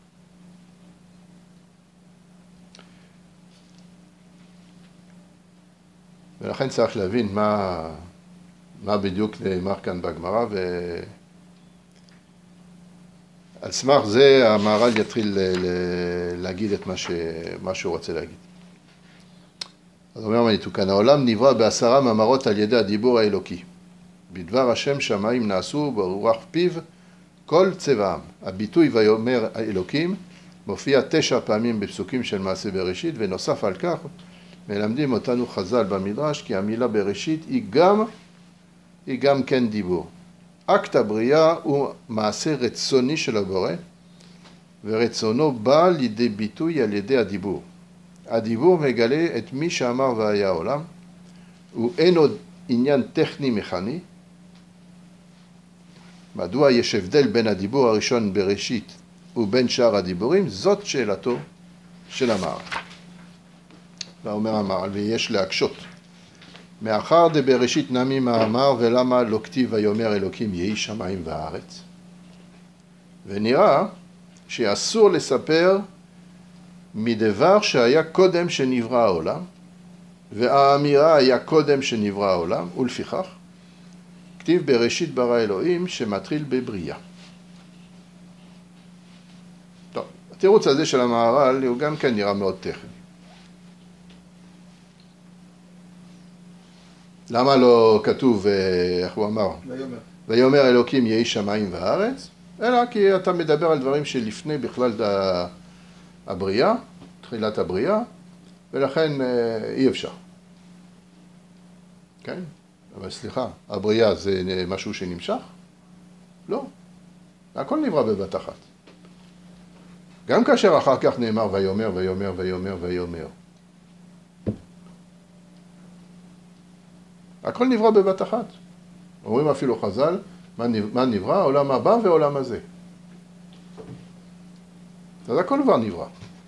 ולכן צריך להבין מה, מה בדיוק נאמר כאן בגמרא, ועל סמך זה המהר"ל יתחיל להגיד את מה, ש... מה שהוא רוצה להגיד. אז אומר מניתוקן, העולם נברא בעשרה מאמרות על ידי הדיבור האלוקי. בדבר השם שמיים נעשו ברוח פיו כל צבעם. הביטוי ויאמר האלוקים מופיע תשע פעמים בפסוקים של מעשה בראשית, ונוסף על כך מלמדים אותנו חז"ל במדרש כי המילה בראשית היא גם, היא גם כן דיבור. אקט הבריאה הוא מעשה רצוני של הבורא, ורצונו בא לידי ביטוי על ידי הדיבור. הדיבור מגלה את מי שאמר והיה העולם, הוא אין עוד עניין טכני מכני. מדוע יש הבדל בין הדיבור הראשון בראשית ובין שאר הדיבורים? זאת שאלתו של המהר"ל. ואומר המהר"ל, ויש להקשות. מאחר דבראשית נמי מאמר ולמה לא כתיב ויאמר אלוקים יהי שמיים וארץ. ונראה שאסור לספר מדבר שהיה קודם שנברא העולם, והאמירה היה קודם שנברא העולם, ולפיכך כתיב בראשית ברא אלוהים שמתחיל בבריאה. טוב, התירוץ הזה של המהר"ל הוא גם כן נראה מאוד טכני. למה לא כתוב, איך הוא אמר? ויאמר. ויאמר אלוקים יהי שמיים וארץ, אלא כי אתה מדבר על דברים שלפני בכלל הבריאה, תחילת הבריאה, ולכן אי אפשר. כן? אבל סליחה, הבריאה זה משהו שנמשך? לא. הכל נברא בבת אחת. גם כאשר אחר כך נאמר ויאמר, ויאמר, ויאמר, ויאמר. הכל נברא בבת אחת. אומרים אפילו חז"ל, מה נברא? העולם הבא והעולם הזה. אז הכל כבר נברא.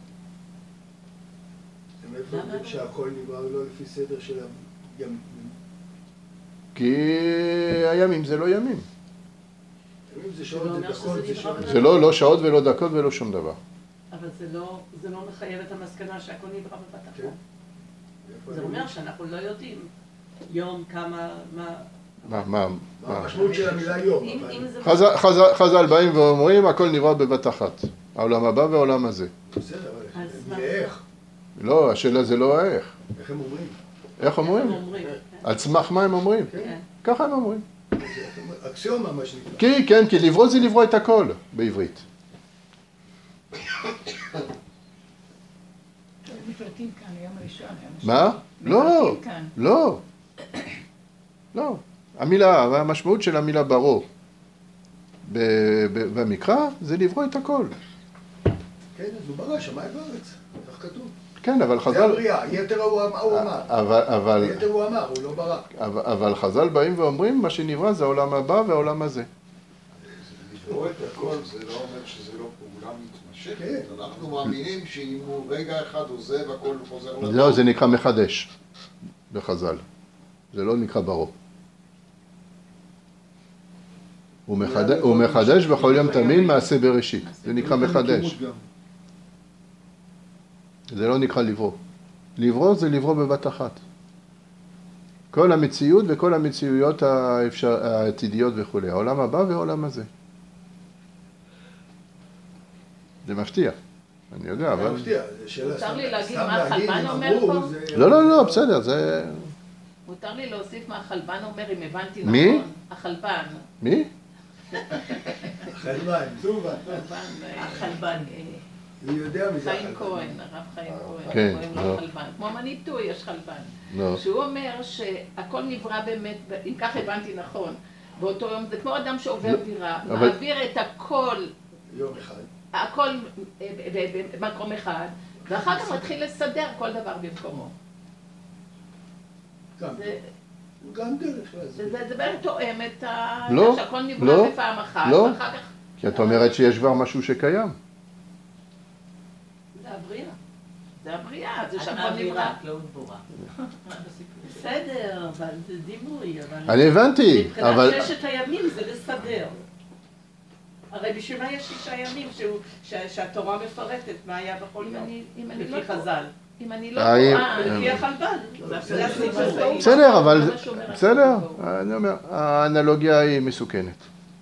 מאיפה אומרים שהכל נברא לא לפי סדר של הימים? כי הימים זה לא ימים. ימים זה שעות, זה דקות, זה שעות. זה לא, לא שעות ולא דקות ולא שום דבר. אבל זה לא, זה לא מחייב את המסקנה שהכל נברא בבת אחת. כן. זה אומר שאנחנו לא יודעים יום כמה, מה... מה, מה, מה המשמעות של המילה יום? אם- אבל- אם זה- חז"ל- חז"ל- חז"ל באים ואומרים הכל נברא בבת אחת. העולם הבא והעולם הזה. בסדר, אבל אז מה? איך? לא, השאלה זה לא האיך. איך הם אומרים? איך אומרים? הם אומרים, על סמך מה הם אומרים? כן. ככה הם אומרים. אקסיומה, מה שנקרא. כי, כן, כי לברוא זה לברוא את הכל בעברית. מפלטים כאן יום ראשון. מה? לא, מפלטים כאן. לא. לא. המילה, המשמעות של המילה ברוא ב- ב- במקרא זה לברוא את הכל. כן, אז הוא ברא, שמיים וארץ. כך כתוב. כן, אבל זה חז"ל... הבריאה, יתר הוא אמ- הוא אמר. אבל, אבל, יתר הוא אמר, הוא לא ברא. אבל, אבל חז"ל באים ואומרים מה שנברא זה העולם הבא והעולם הזה. לברוא את הכל זה לא אומר שזה לא פעולה מתמשכת. כן. אנחנו מאמינים שאם הוא רגע אחד עוזב, הכל חוזר לטוב. לא, זה נקרא מחדש בחז"ל. זה לא נקרא ברוא. הוא מחדש, הוא מחדש בכל יום תמיד מעשה בראשית. זה נקרא מחדש. זה לא נקרא לברוא. לברוא זה לברוא בבת אחת. כל המציאות וכל המציאויות האפשר, העתידיות וכו'. העולם הבא והעולם הזה. זה מפתיע. אני יודע, זה אבל... מפתיע, זה שאלה מותר סתם- לי להגיד סתם מה להגיד, החלבן אם אומר אמרו, פה? זה- לא, לא, לא, בסדר, זה... מותר לי להוסיף מה החלבן אומר, אם הבנתי מי? נכון. החלבן. מי? חלבן, טובה. החלבן, אה, החלבן, אה, אני יודע מזה חיים החלבן. כהן, הרב חיים כהן, כן, קוראים לא. לו חלבן. כמו מניטו יש חלבן. לא. שהוא אומר שהכל נברא באמת, אם כך הבנתי נכון, באותו יום, זה כמו אדם שעובר לא, דירה, אבל- מעביר את הכל, יום אחד. הכל אה, ב- ב- במקום אחד, ואחר כך מתחיל לסדר כל דבר במקומו. גם, זה- גם דרך זה להסביר. זה- זה באמת תואם את ה... לא, שהכל נברא לא, בפעם אחת, לא. ואחר כך... כי את אומרת שיש כבר משהו שקיים. זה הבריאה. זה הבריאה, זה את שהכל מעבירה, נברא. את לא דבורה. בסדר, אבל זה דימוי, אבל... אני הבנתי, אבל... מבחינת ששת הימים זה לסדר. הרי בשביל מה יש שישה ימים שהוא- שה- שהתורה מפרטת מה היה בכל אם יום, אני- אם אני לא לפי טועה. חז"ל, אם אני לא האם- טועה... ולפי החלבן. זה הסיבה. זה- בסדר, אבל... זה מה שאומר בסדר, הסיפור. אני אומר, האנלוגיה היא מסוכנת.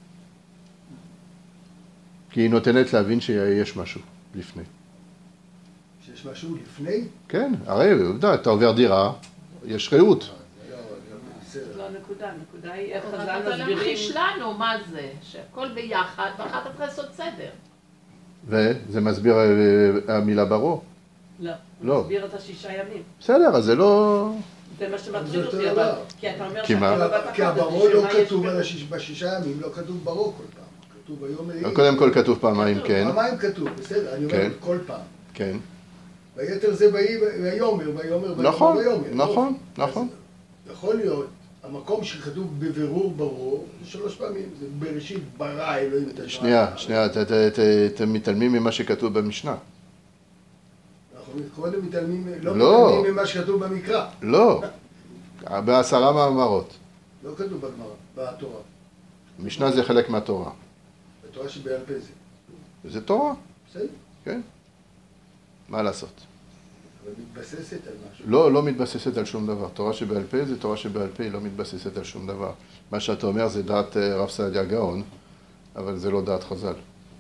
כי היא נותנת להבין שיש משהו לפני. שיש משהו לפני? כן, הרי עובדה, אתה עובר דירה, יש רעות. לא, לא, בסדר. לא נקודה, נקודה היא איך אבל חז"ל אתה מסבירים. להמחיש לנו מה זה, שהכל ביחד, ואחר כך צריך לעשות סדר. וזה מסביר אה, המילה ברור. לא, לא. הוא מסביר את השישה ימים. בסדר, אז זה לא... זה מה שמטריד זה אותו אותי, דבר. אבל... כי אתה אומר כי מה? שהכל בבת אחת, כי אז הברור בשביל לא מה יש כתוב פירוש? על השיש- בשישה ימים, לא כתוב ברור כל פעם. כתוב ביום רביעי. קודם כל כתוב פעמיים כתוב. כן. פעמיים כתוב, בסדר, אני אומר כן. כל פעם. כן. ביתר זה ויהי ויאמר, ויאמר, נכון, ויאמר. נכון, נכון. אז יכול להיות, המקום שכתוב בבירור ברור, זה שלוש פעמים, זה בראשית ברא אלוהים את השעה. שנייה, שנייה, ת- ת- ת- אתם מתעלמים ממה שכתוב במשנה. אנחנו קודם מתעלמים, לא לא. מתעלמים ממה שכתוב במקרא. לא, בעשרה מאמרות. לא כתוב בגמרא, בתורה. משנה זה חלק מהתורה. בתורה שבעל פה זה. זה תורה, בסדר? כן. מה לעשות? אבל מתבססת על משהו. לא, לא מתבססת על שום דבר. תורה שבעל פה זה תורה שבעל פה, היא לא מתבססת על שום דבר. מה שאתה אומר זה דעת אה, רב סעדיה גאון, אבל זה לא דעת חז"ל.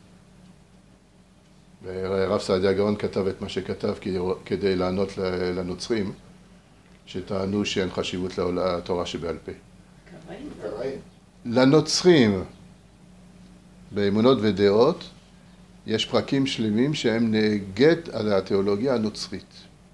ורב סעדיה גאון כתב את מה שכתב כדי- כדי לענות ל- לנוצרים, שטענו שאין חשיבות לתורה שבעל פה. קראים. קראים. לנוצרים, באמונות ודעות, יש פרקים שלמים שהם נגד על התיאולוגיה הנוצרית.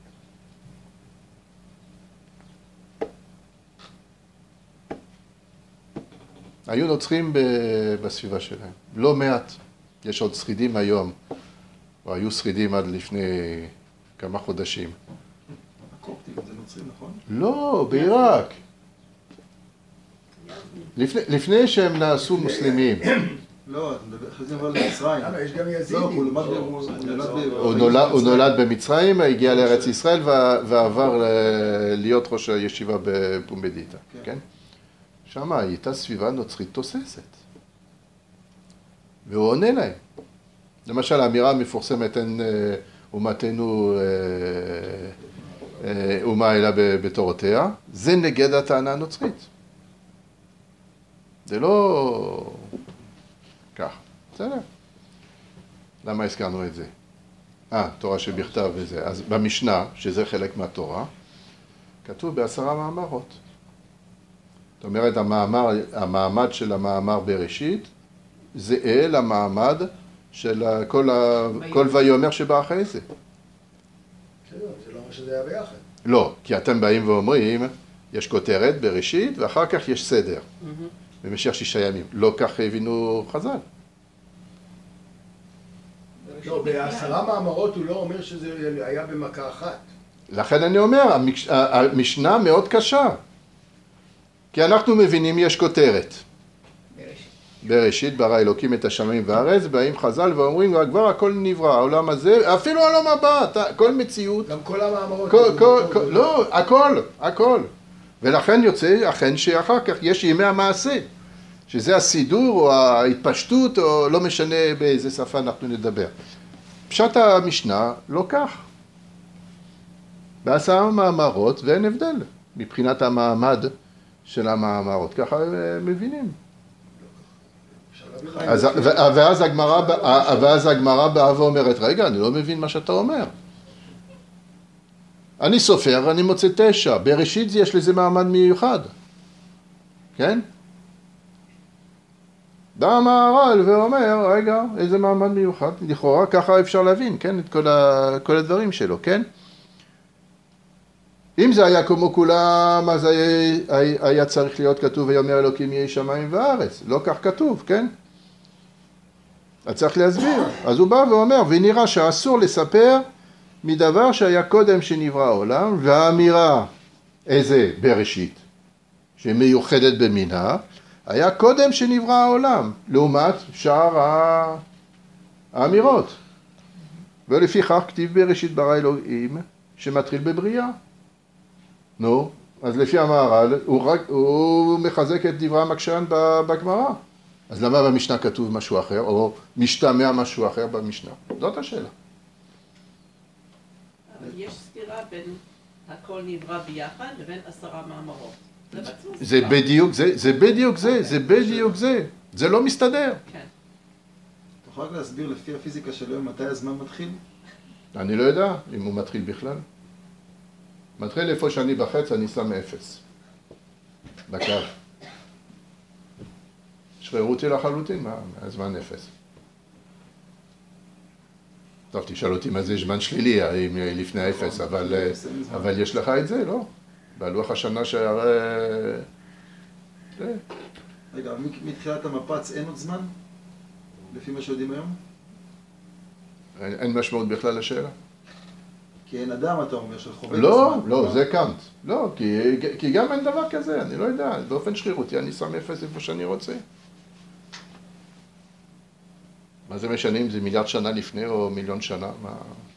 היו נוצרים ב- בסביבה שלהם, לא מעט. יש עוד שרידים היום, או היו שרידים עד לפני כמה חודשים. הקופטים זה נוצרים, נכון? לא, בעיראק. לפני, לפני שהם נעשו מוסלמים. לא, אתה מדבר, אחרי זה עבר למצרים. למה? יש גם לא, יזידים. הוא למד ב- הוא נולד ב- הוא נולד, הוא נולד במצרים, הגיע לארץ ישראל וה- ועבר ל- להיות ראש הישיבה בפומבדיטה, כן. כן? שם הייתה סביבה נוצרית תוססת. והוא עונה להם. למשל, האמירה המפורסמת, אין אה, אומתנו אה, אה, אומה אלא ב- בתורותיה, זה נגד הטענה הנוצרית. זה לא כך, בסדר. למה הזכרנו את זה? אה, תורה שבכתב וזה. אז במשנה, שזה חלק מהתורה, כתוב בעשרה מאמרות. זאת אומרת, המאמר, המעמד של המאמר בראשית, זהה למעמד של ה- כל, ה... כל ויאמר שבא אחרי זה. בסדר, זה לא אומר שזה היה ביחד. לא, כי אתם באים ואומרים, יש כותרת בראשית, ואחר כך יש סדר. במשך שישה ימים. לא כך הבינו חז"ל. לא, בעשרה מאמרות הוא לא אומר שזה היה במכה אחת. לכן אני אומר, המקש- המשנה מאוד קשה. כי אנחנו מבינים, יש כותרת. בראשית. בראשית ברא אלוקים את השמיים והארץ, באים חז"ל ואומרים, כבר הכל נברא, העולם הזה, אפילו העולם הבא, אתה- כל מציאות, גם כל המאמרות. כל, כל, כל, לא, הכל, הכל. ולכן יוצא אכן שאחר כך יש ימי המעשה, שזה הסידור או ההתפשטות, או לא משנה באיזה שפה אנחנו נדבר. פשט המשנה לא כך. בעשרה מאמרות ואין הבדל מבחינת המעמד של המאמרות, ככה הם מבינים. אז, ו- ואז הגמרא, ב- ואז הגמרא באה ואומרת, רגע, אני לא מבין מה שאתה אומר. אני סופר, אני מוצא תשע, בראשית יש לזה מעמד מיוחד, כן? בא המהר"ל ואומר, רגע, איזה מעמד מיוחד, לכאורה ככה אפשר להבין, כן, את כל, ה, כל הדברים שלו, כן? אם זה היה כמו כולם, אז היה, היה צריך להיות כתוב, ויאמר אלוקים יהי שמיים וארץ, לא כך כתוב, כן? אז צריך להסביר. אז הוא בא ואומר, ונראה שאסור לספר מדבר שהיה קודם שנברא העולם, והאמירה, איזה בראשית, שמיוחדת במינה, היה קודם שנברא העולם, לעומת שאר האמירות. ולפיכך כתיב בראשית ברא אלוהים, שמתחיל בבריאה. נו, אז לפי המהר"ל, הוא, רק, הוא מחזק את דברי המקשן בגמרא. אז למה במשנה כתוב משהו אחר, או משתמע משהו אחר במשנה? זאת השאלה. אבל יש סתירה בין הכל נברא ביחד לבין עשרה מאמרות. זה בעצמו זה סתירה. בדיוק זה, זה בדיוק זה, זה בדיוק זה. זה לא מסתדר. כן. אתה יכול רק להסביר לפי הפיזיקה של היום מתי הזמן מתחיל? אני לא יודע אם הוא מתחיל בכלל. מתחיל איפה שאני בחץ, אני שם אפס. בקו. שרירותי לחלוטין, מה? הזמן אפס. טוב, תשאל אותי מה זה זמן שלילי, האם לפני האפס, אבל, אבל יש לך את זה, לא? בלוח השנה שהרי... רגע, מתחילת המפץ אין עוד זמן? לפי מה שיודעים היום? אין, אין משמעות בכלל לשאלה. כי אין אדם, אתה אומר, שחווה לא, בזמן. לא, זה קאנט. לא, כי, כי גם אין דבר כזה, אני לא יודע. באופן שרירותי אני שם אפס איפה שאני רוצה. מה זה משנה אם זה מיליארד שנה לפני או מיליון שנה? מה...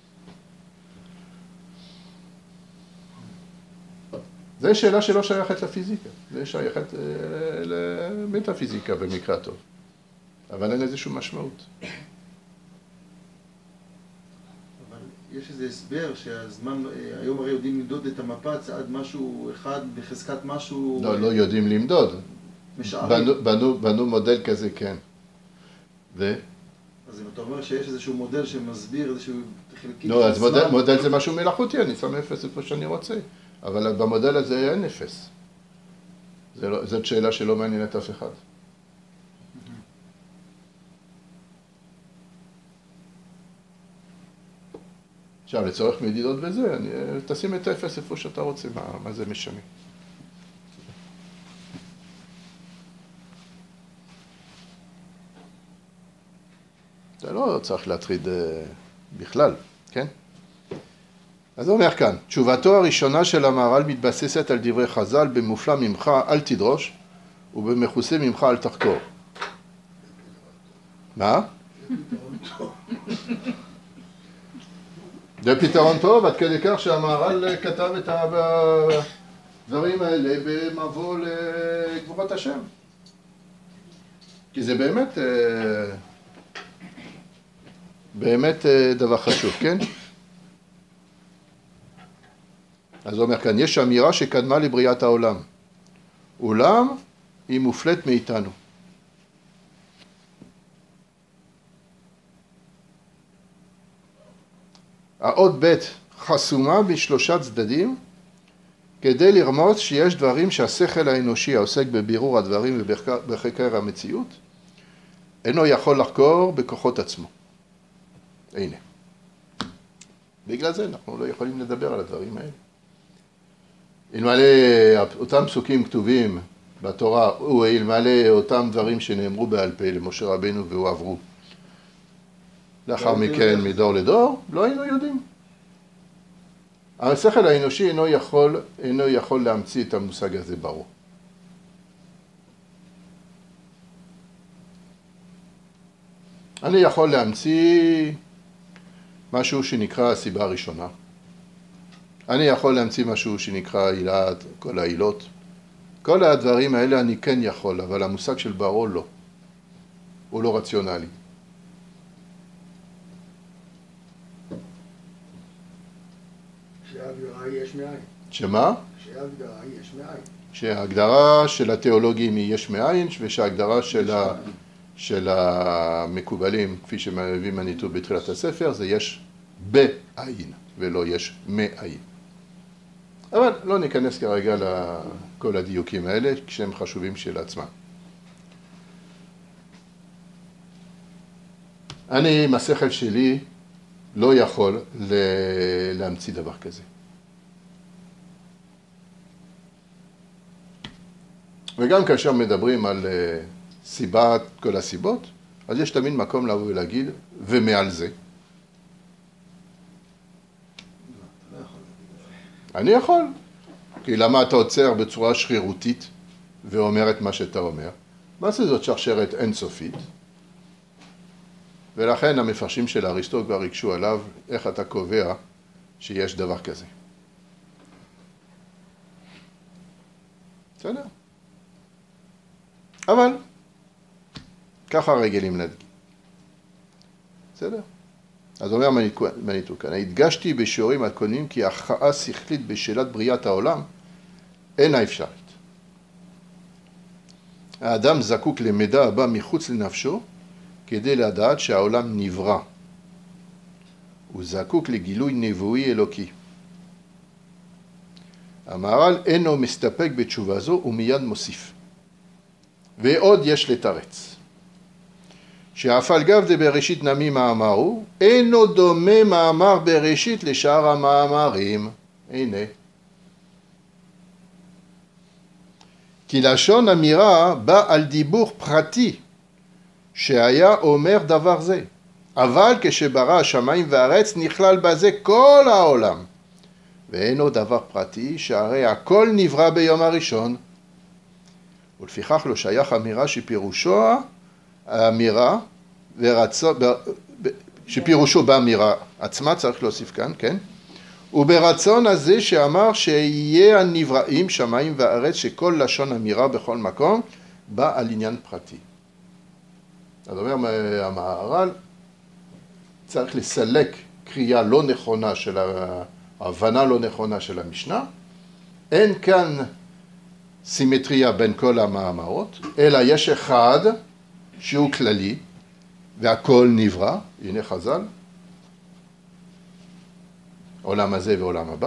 זו שאלה שלא שייכת לפיזיקה, זה שייכת למטאפיזיקה במקרה טוב. אבל אין איזשהו משמעות. יש איזה הסבר שהזמן, היום הרי יודעים למדוד את המפץ עד משהו אחד בחזקת משהו... לא, לא יודעים למדוד. משערים. בנו, בנו, בנו מודל כזה, כן. ו? אז אם אתה אומר שיש איזשהו מודל שמסביר איזשהו חלקית... לא, אז מודל, מודל זה משהו מלאכותי, אני שם אפס איפה שאני רוצה. אבל במודל הזה אין אפס. זה לא, זאת שאלה שלא מעניינת אף אחד. עכשיו, לצורך מדידות וזה, אני, תשים את האפס איפה שאתה רוצה, מה, מה זה משנה? זה לא צריך להטריד uh, בכלל, כן? אז הוא אומר כאן, תשובתו הראשונה של המהר"ל מתבססת על דברי חז"ל, במופלא ממך אל תדרוש, ובמכוסה ממך אל תחקור. מה? זה פתרון טוב, עד כדי כך שהמהר"ל כתב את הדברים האלה במבוא לגבורת השם. כי זה באמת, באמת דבר חשוב, כן? אז הוא אומר כאן, יש אמירה שקדמה לבריאת העולם. אולם היא מופלט מאיתנו. האות ב' חסומה בשלושה צדדים, כדי לרמוז שיש דברים שהשכל האנושי העוסק בבירור הדברים ובחקר המציאות, אינו יכול לחקור בכוחות עצמו. הנה. בגלל זה אנחנו לא יכולים לדבר על הדברים האלה. אלמלא אותם פסוקים כתובים בתורה, או אלמלא אותם דברים שנאמרו בעל פה למשה רבנו והועברו לאחר מכן מדור לדור, לא היינו יודעים. השכל האנושי אינו יכול, אינו יכול להמציא את המושג הזה ברור. אני יכול להמציא משהו שנקרא הסיבה הראשונה. אני יכול להמציא משהו שנקרא עילת, כל העילות. כל הדברים האלה אני כן יכול, אבל המושג של ברור לא. הוא לא רציונלי. שההגדרה היא יש מאין. שמה? שההגדרה היא יש מאין. שההגדרה של התיאולוגים היא יש מאין, ושההגדרה של, ה... של המקובלים, כפי שמביאים מניטו בתחילת הספר, זה יש בעין, ולא יש מאין. אבל לא ניכנס כרגע לכל הדיוקים האלה, כשהם חשובים של עצמם. אני עם השכל שלי לא יכול ל- להמציא דבר כזה. וגם כאשר מדברים על uh, סיבת כל הסיבות, אז יש תמיד מקום לבוא ולהגיד, ומעל זה. אני יכול. כי למה אתה עוצר בצורה שרירותית ואומר את מה שאתה אומר? מה זה זאת שרשרת אינסופית? ולכן המפרשים של אריסטו כבר הקשו עליו איך אתה קובע שיש דבר כזה. בסדר? אבל ככה רגילים להדגים. בסדר? אז אומר מניטו כאן, הדגשתי בשיעורים הקודמים כי הכרעה שכלית בשאלת בריאת העולם אינה אפשרית. האדם זקוק למידע הבא מחוץ לנפשו כדי לדעת שהעולם נברא. הוא זקוק לגילוי נבואי אלוקי. המהר"ל אינו מסתפק בתשובה זו ומיד מוסיף. ועוד יש לתרץ. שאף על גב דבראשית נמי מאמרו, אינו דומה מאמר בראשית לשאר המאמרים. הנה. כי לשון אמירה בא על דיבור פרטי, שהיה אומר דבר זה. אבל כשברא השמיים והארץ נכלל בזה כל העולם. ואינו דבר פרטי, שהרי הכל נברא ביום הראשון. ולפיכך לא שייך אמירה שפירושו האמירה ורצון, שפירושו באמירה עצמה, צריך להוסיף כאן, כן? וברצון הזה שאמר שיהיה הנבראים שמיים וארץ, שכל לשון אמירה בכל מקום בא על עניין פרטי. אז אומר המהר"ל, צריך לסלק קריאה לא נכונה של ההבנה לא נכונה של המשנה. אין כאן סימטריה בין כל המאמרות, אלא יש אחד שהוא כללי, והכל נברא, הנה חז"ל, עולם הזה ועולם הבא,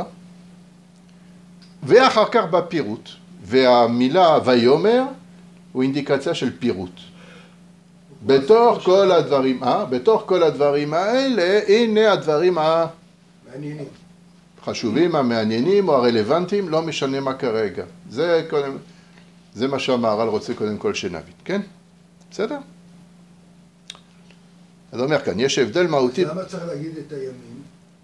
ואחר כך בפירוט, והמילה ויאמר הוא אינדיקציה של פירוט. בתוך כל הדברים, אה? בתוך כל הדברים האלה, הנה הדברים מעניינים. החשובים, המעניינים או הרלוונטיים, לא משנה מה כרגע. זה קודם, זה מה שהמהר"ל רוצה קודם כל שנבין, כן? בסדר? אז אומר כאן, יש הבדל מהותי. למה צריך להגיד את הימים?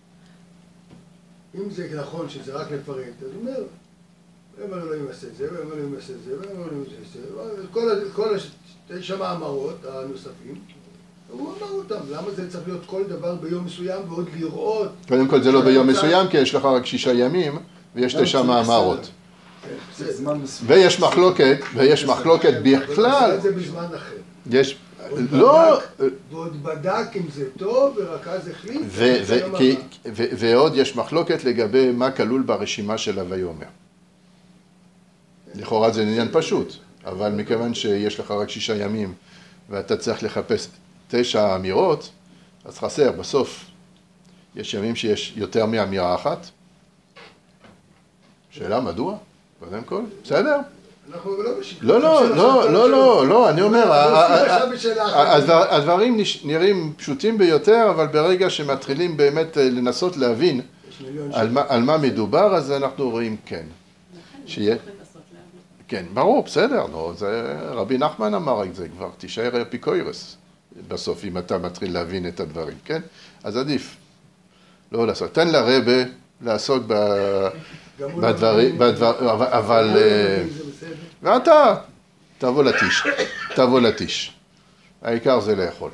אם זה נכון שזה רק לפרט, אז הוא אומר, ואמר אלוהים עשה את זה, ואמר אלוהים עשה את זה, ואמר אלוהים עשה את זה, כל תשע מאמרות הנוספים, הוא אמר אותם. למה זה צריך להיות כל דבר ביום מסוים ועוד לראות? קודם כל זה לא ביום מסוים, כי יש לך רק שישה ימים, ויש תשע מאמרות. ויש מחלוקת, ויש מחלוקת בכלל. זה בזמן אחר. יש, לא... ועוד בדק אם זה טוב, ורק אז החליט. ועוד יש מחלוקת לגבי מה כלול ברשימה של הויאמר. לכאורה זה עניין פשוט, אבל מכיוון שיש לך רק שישה ימים, ואתה צריך לחפש תשע אמירות, אז חסר, בסוף יש ימים שיש יותר מאמירה אחת. שאלה, מדוע? קודם כל, בסדר? אנחנו לא בשיטה. לא, לא, לא, לא, לא, לא, אני אומר, הדברים נראים פשוטים ביותר, אבל ברגע שמתחילים באמת לנסות להבין על מה מדובר, אז אנחנו רואים כן. שיהיה... כן, ברור, בסדר, לא, זה רבי נחמן אמר את זה כבר, תישאר אפיקוירס בסוף, אם אתה מתחיל להבין את הדברים, כן? אז עדיף לא לעשות. תן לרבה לעסוק בדברים, אבל... ואתה, תבוא לטיש, תבוא לטיש. העיקר זה לאכול.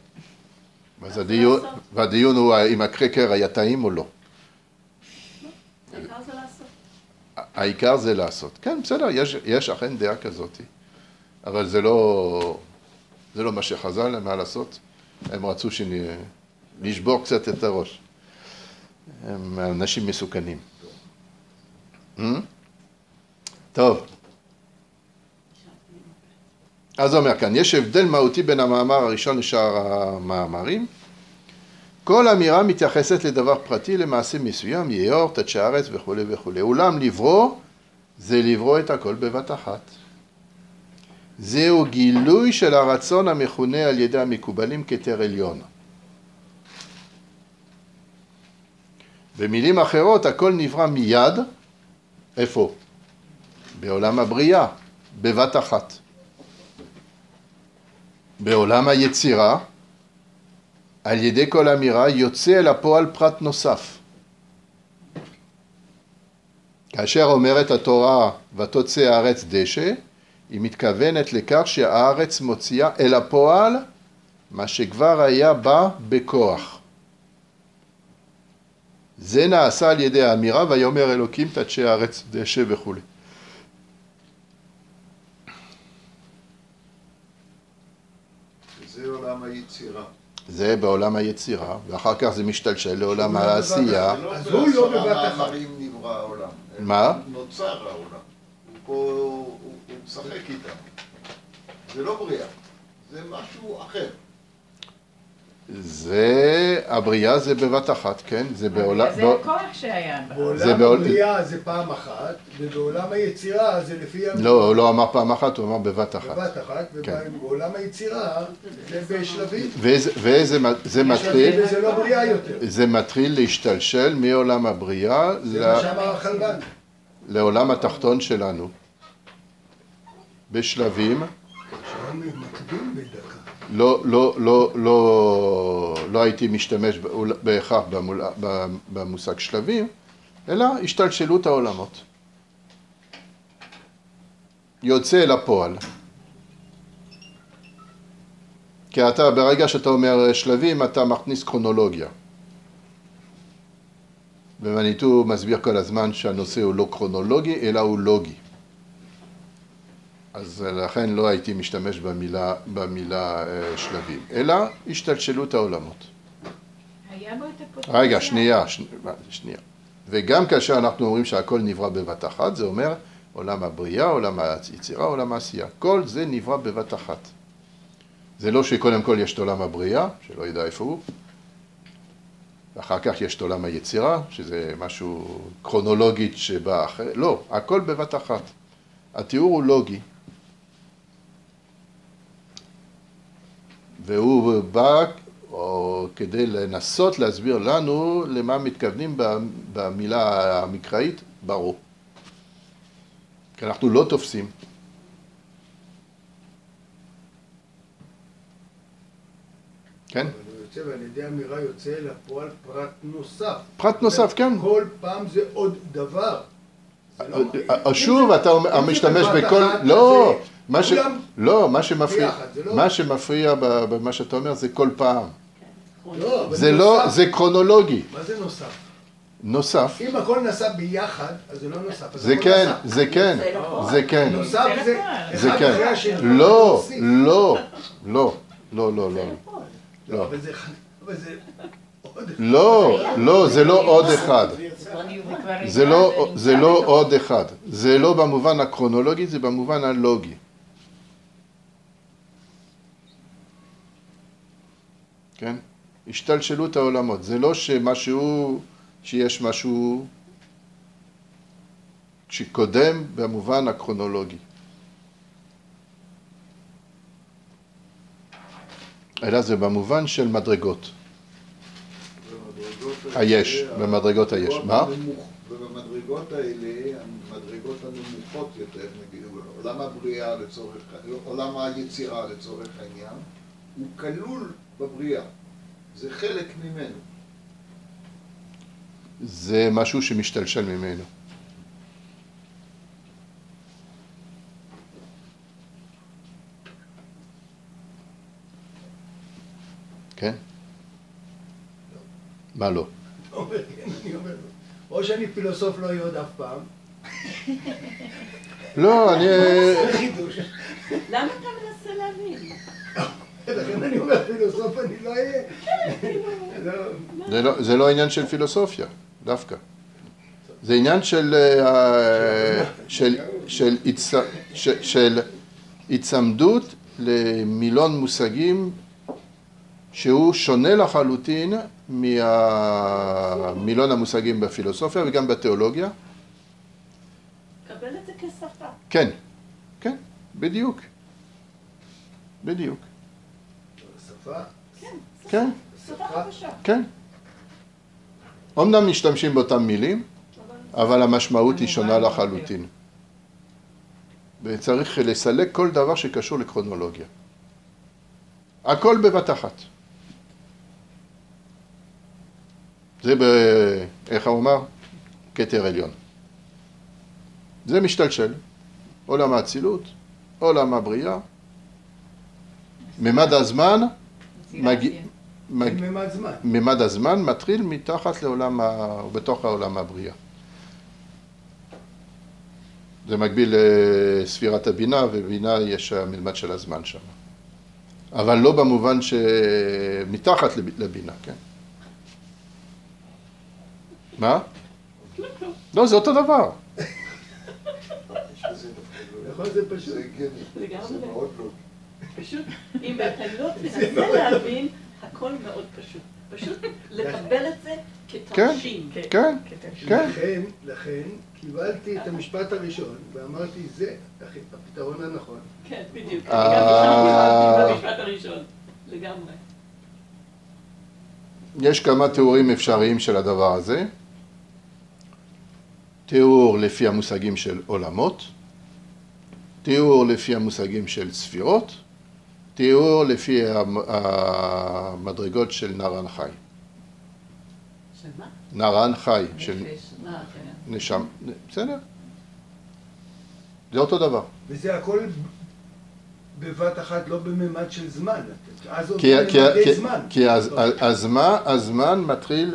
והדיון הוא אם הקרקר היה טעים או לא. העיקר זה לעשות. העיקר זה לעשות. כן, בסדר, יש, יש אכן דעה כזאת, אבל זה לא, זה לא מה שחז"ל, מה לעשות. הם רצו שנשבור קצת את הראש. הם אנשים מסוכנים. טוב. אז אומר כאן, יש הבדל מהותי בין המאמר הראשון לשאר המאמרים. כל אמירה מתייחסת לדבר פרטי, למעשה מסוים, יאור, תדשא הארץ וכו' וכו'. אולם לברוא, זה לברוא את הכל בבת אחת. זהו גילוי של הרצון המכונה על ידי המקובלים כתר עליון. במילים אחרות, הכל נברא מיד, איפה? בעולם הבריאה, בבת אחת. בעולם היצירה, על ידי כל אמירה, יוצא אל הפועל פרט נוסף. כאשר אומרת התורה, ותוצא הארץ דשא, היא מתכוונת לכך שהארץ מוציאה אל הפועל מה שכבר היה בה בכוח. זה נעשה על ידי האמירה, ויאמר אלוקים תדשא הארץ דשא וכו'. זה עולם היצירה. זה בעולם היצירה, ואחר כך זה משתלשל לעולם העשייה. אז הוא לא בבת אחת. מאמרים נברא העולם. מה? נוצר העולם. הוא פה, הוא הוא משחק איתם. זה לא בריאה, זה משהו אחר. זה, הבריאה זה בבת אחת, כן? זה בעולם... זה הכוח שהיה בה. זה בעולם בעול- הבריאה זה פעם אחת, ובעולם היצירה זה לפי... המ- לא, הוא לא אמר פעם אחת, הוא אמר בבת אחת. בבת אחת, כן. ובעולם היצירה זה בשלבים. וזה, וזה זה מתחיל, וזה לא בריאה יותר. זה מתחיל להשתלשל מעולם הבריאה זה ל- מה שאמר החלבן. לעולם התחתון שלנו. בשלבים, שעון מקדים בדקה. לא, לא, לא, לא, לא הייתי משתמש באול- בהכרח במול- במושג שלבים, אלא השתלשלות העולמות. יוצא אל הפועל. כי אתה, ברגע שאתה אומר שלבים, אתה מכניס קרונולוגיה. ומניטו מסביר כל הזמן שהנושא הוא לא קרונולוגי, אלא הוא לוגי. אז לכן לא הייתי משתמש במילה, במילה אה, שלבים, אלא השתלשלות העולמות. היה בו את הפוטנציאל. רגע, שנייה, שנייה, שנייה. וגם כאשר אנחנו אומרים שהכל נברא בבת אחת, זה אומר עולם הבריאה, עולם היצירה, עולם העשייה. כל זה נברא בבת אחת. זה לא שקודם כל יש את עולם הבריאה, שלא ידע איפה הוא, ואחר כך יש את עולם היצירה, שזה משהו קרונולוגית שבא אחרי, לא, הכל בבת אחת. התיאור הוא לוגי. והוא בא או כדי לנסות להסביר לנו למה מתכוונים במילה המקראית ברור. כי אנחנו לא תופסים. כן? אבל הוא יוצא, ועל ידי אמירה יוצא אל הפועל פרט נוסף. פרט נוסף, כן. כל פעם זה עוד דבר. זה לא- אם שוב, זה- אתה אם זה משתמש בבת בכל... אחת, לא, אז זה מה ש... כולם לא, מה שמפריע, ביחד, זה לא- מה שמפריע ב- במה שאתה אומר זה כל פעם. לא, אבל זה לא, נוסף. זה קרונולוגי. מה זה נוסף? נוסף. אם הכל נעשה ביחד, אז זה לא נוסף. אז זה הכל כן, נוסף. זה כן, זה לא זה כן. נוסף זה זה אחד כן. אחרי השני. לא, להוסיף. לא, לא, לא, לא, לא. לא, אבל זה אחד, אבל זה עוד אחד. לא, לא, זה לא עוד אחד. וכבר זה לא, נמצא זה לא בתוך- עוד אחד. זה לא במובן הקרונולוגי, זה במובן הלוגי. כן? השתלשלות העולמות. זה לא שמשהו, שיש משהו שקודם במובן הקרונולוגי. אלא זה במובן של מדרגות. במדרגות היש, האלה, במדרגות היש. מה? הנמוך- ובמדרגות האלה, המדרגות הנמוכות יותר, נגיד, עולם הבריאה לצורך, עולם היצירה לצורך העניין, הוא כלול בבריאה. זה חלק ממנו. זה משהו שמשתלשל ממנו. כן? מה לא? אומר, כן, אני אומר לו. או שאני פילוסוף לא אהיה עוד אף פעם. לא, אני... זה חידוש. למה אתה מנסה להבין? לכן אני אומר פילוסוף אני לא אהיה. לא. זה לא, זה לא עניין של פילוסופיה, דווקא. זה עניין של, אה, של, של, הצ, של, של הצמדות למילון מושגים שהוא שונה לחלוטין מהמילון המושגים בפילוסופיה וגם בתיאולוגיה. קבל את זה כשפה. כן, כן, בדיוק. בדיוק, שפה, כן, כן, שפה חדשה. כן. אמנם משתמשים באותם מילים, אבל המשמעות היא שונה לחלוטין. וצריך לסלק כל דבר שקשור לקרונולוגיה. הכל בבת אחת. זה ב... איך הוא אמר? כתר עליון. זה משתלשל. עולם האצילות, עולם הבריאה. ממד הזמן, מגיע... מג... ממד זמן. ממד הזמן מתחיל מתחת לעולם, ה... בתוך העולם הבריאה. זה מקביל לספירת הבינה, ובינה יש הממד של הזמן שם. אבל לא במובן שמתחת לבינה, כן? מה? לא, זה אותו דבר. נכון, זה פשוט. זה הגיוני, זה מאוד לא. פשוט, אם אתה לא תנסה להבין, הכל מאוד פשוט. פשוט לקבל את זה כתרשים. כן, כן. לכן, לכן, קיבלתי את המשפט הראשון, ואמרתי, זה הפתרון הנכון. כן, בדיוק. אני גם קיבלתי במשפט הראשון, לגמרי. יש כמה תיאורים אפשריים של הדבר הזה. תיאור לפי המושגים של עולמות, תיאור לפי המושגים של ספירות, תיאור לפי המדרגות של נרן חי. של מה? נרן חי, של אה, כן. נשם, בסדר? זה אותו דבר. וזה הכל בבת אחת, לא בממד של זמן. אז עוד כי, כי, בממדי כי, זמן. כי הז, הזמן, הזמן מתחיל,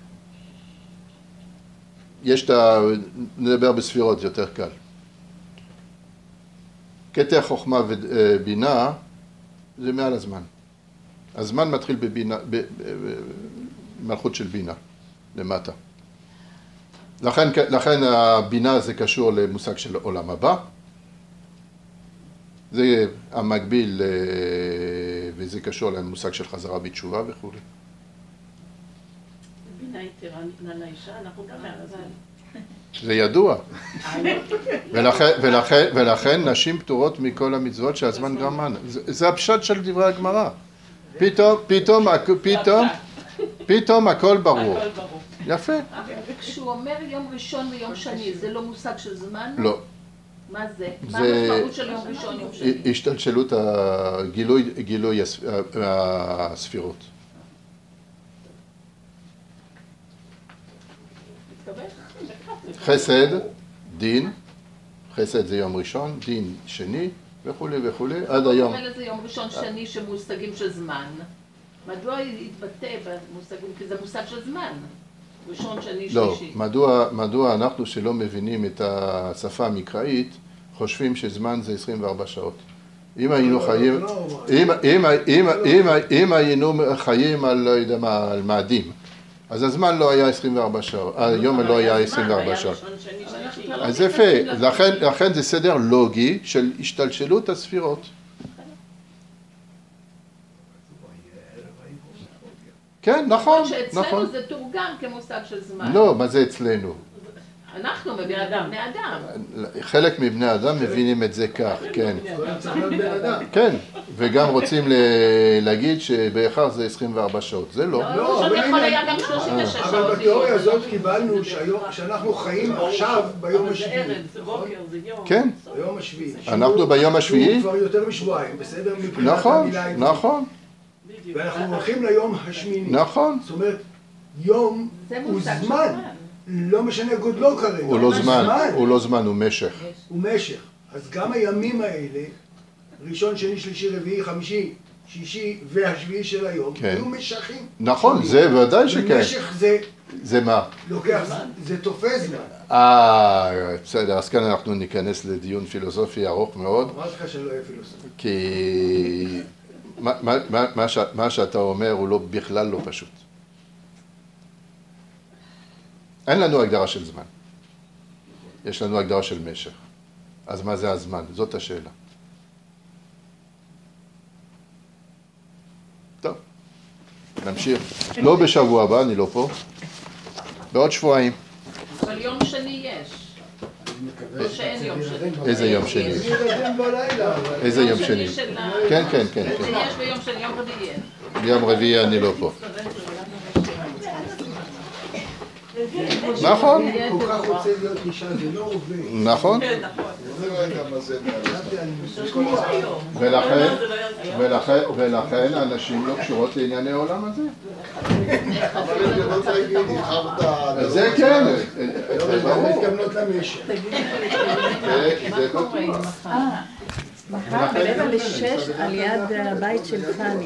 יש את ה... נדבר בספירות, זה יותר קל. כתר חוכמה ובינה זה מעל הזמן. הזמן מתחיל בבינה, במלכות של בינה, למטה. לכן, לכן הבינה זה קשור למושג של עולם הבא. זה המקביל, וזה קשור למושג של חזרה בתשובה וכו'. בינה יתרה ניתנה לאישה, אנחנו גם מעל הזמן. זה ידוע. ולכן, ולכן, ולכן נשים פטורות מכל המצוות שהזמן גרמן. זה, זה הפשט של דברי הגמרא. פתאום, פתאום, פתאום, פתאום הכל ברור. הכל ברור. יפה. וכשהוא אומר יום ראשון ויום שני, זה לא מושג של זמן? לא. מה זה? מה זה- המשמעות של יום ראשון ויום שני? השתלשלות הגילוי, גילוי הספ- הספירות. מתקבל? חסד, דין, חסד זה יום ראשון, דין שני וכולי וכולי, עד היום. הוא אומר לזה יום ראשון שני שמושגים של זמן. מדוע יתבטא במושגים? כי זה מושג של זמן. ראשון, שני, לא, שלישי. מדוע, מדוע אנחנו שלא מבינים את השפה המקראית, חושבים שזמן זה עשרים וארבע שעות. אם היינו חיים, אם, אם, אם, אם, אם היינו חיים על, לא יודע מה, על מאדים, אז הזמן לא היה עשרים וארבע שעות, היום לא היה עשרים וארבע שעות. היה ראשון, שני, שלישי. אז יפה, לכן, לכן זה סדר לוגי של השתלשלות הספירות. כן, נכון, שאצלנו נכון. זה תורגם כמושג של זמן. לא, מה זה אצלנו? אנחנו מבינים אדם. בני אדם. חלק מבני אדם מבינים את זה כך, כן. קודם צריך להיות בן אדם. כן, וגם רוצים ל- להגיד שבאחר זה עשרים וארבע שעות, זה לא. לא, לא, ראשון אבל יכול הנה- היה גם שלושים ושש שעות. אבל בתיאוריה להיות. הזאת קיבלנו שהיום- שאנחנו חיים עכשיו ביום אבל זה השביעי. ערב, זה בוקר, זה יום. כן, ביום השביעי. אנחנו שהוא- ביום השביעי? שהוא כבר יותר משבועיים, בסדר? מבחינת נכון, המילה העברית. נכון, בדיוק. ואנחנו הולכים ליום השמיני. נכון. זאת אומרת, יום זה הוא מושג של זמן. זמן. לא משנה גודלו כרגע. הוא לא זמן, הוא לא זמן, הוא משך. הוא משך. אז גם הימים האלה, ראשון, שני, שלישי, רביעי, חמישי, שישי והשביעי של היום, כן. היו משכים. נכון, זה ודאי שכן. ומשך זה זה מה? לוקח, זה תופס זמן. אה, בסדר, אז כאן אנחנו ניכנס לדיון פילוסופי ארוך מאוד, אמרתי לך שלא יהיה פילוסופי. כי מה, מה, מה, מה, ש, מה שאתה אומר הוא לא, בכלל לא פשוט. אין לנו הגדרה של זמן. יש לנו הגדרה של משך. אז מה זה הזמן? זאת השאלה. טוב, נמשיך. לא בשבוע הבא, אני לא פה. בעוד שבועיים. אבל יום שני יש. או שאין יום שני. איזה יום שני? אני ירדם בלילה, אבל... איזה יום שני? של ה- כן, כן, כן, זה כן. יש ביום שני, יום רביעי אין. ביום רביעי אני לא פה. נכון, אני כל כך רוצה להיות אישה, זה לא עובד. נכון. כן, נכון. זה לא יודע מה זה חשבתי, אני כל היום. ולכן, זה לא יעזור. ולכן, ולכן הנשים לא קשורות לענייני העולם הזה. אבל הן יודעות להגיד, איחרת... זה כן, לא זה ברור. מתכוונות למשק. זה מה קורה עם בטוח. מחר? מחר ברבע לשש על יד הבית של פני.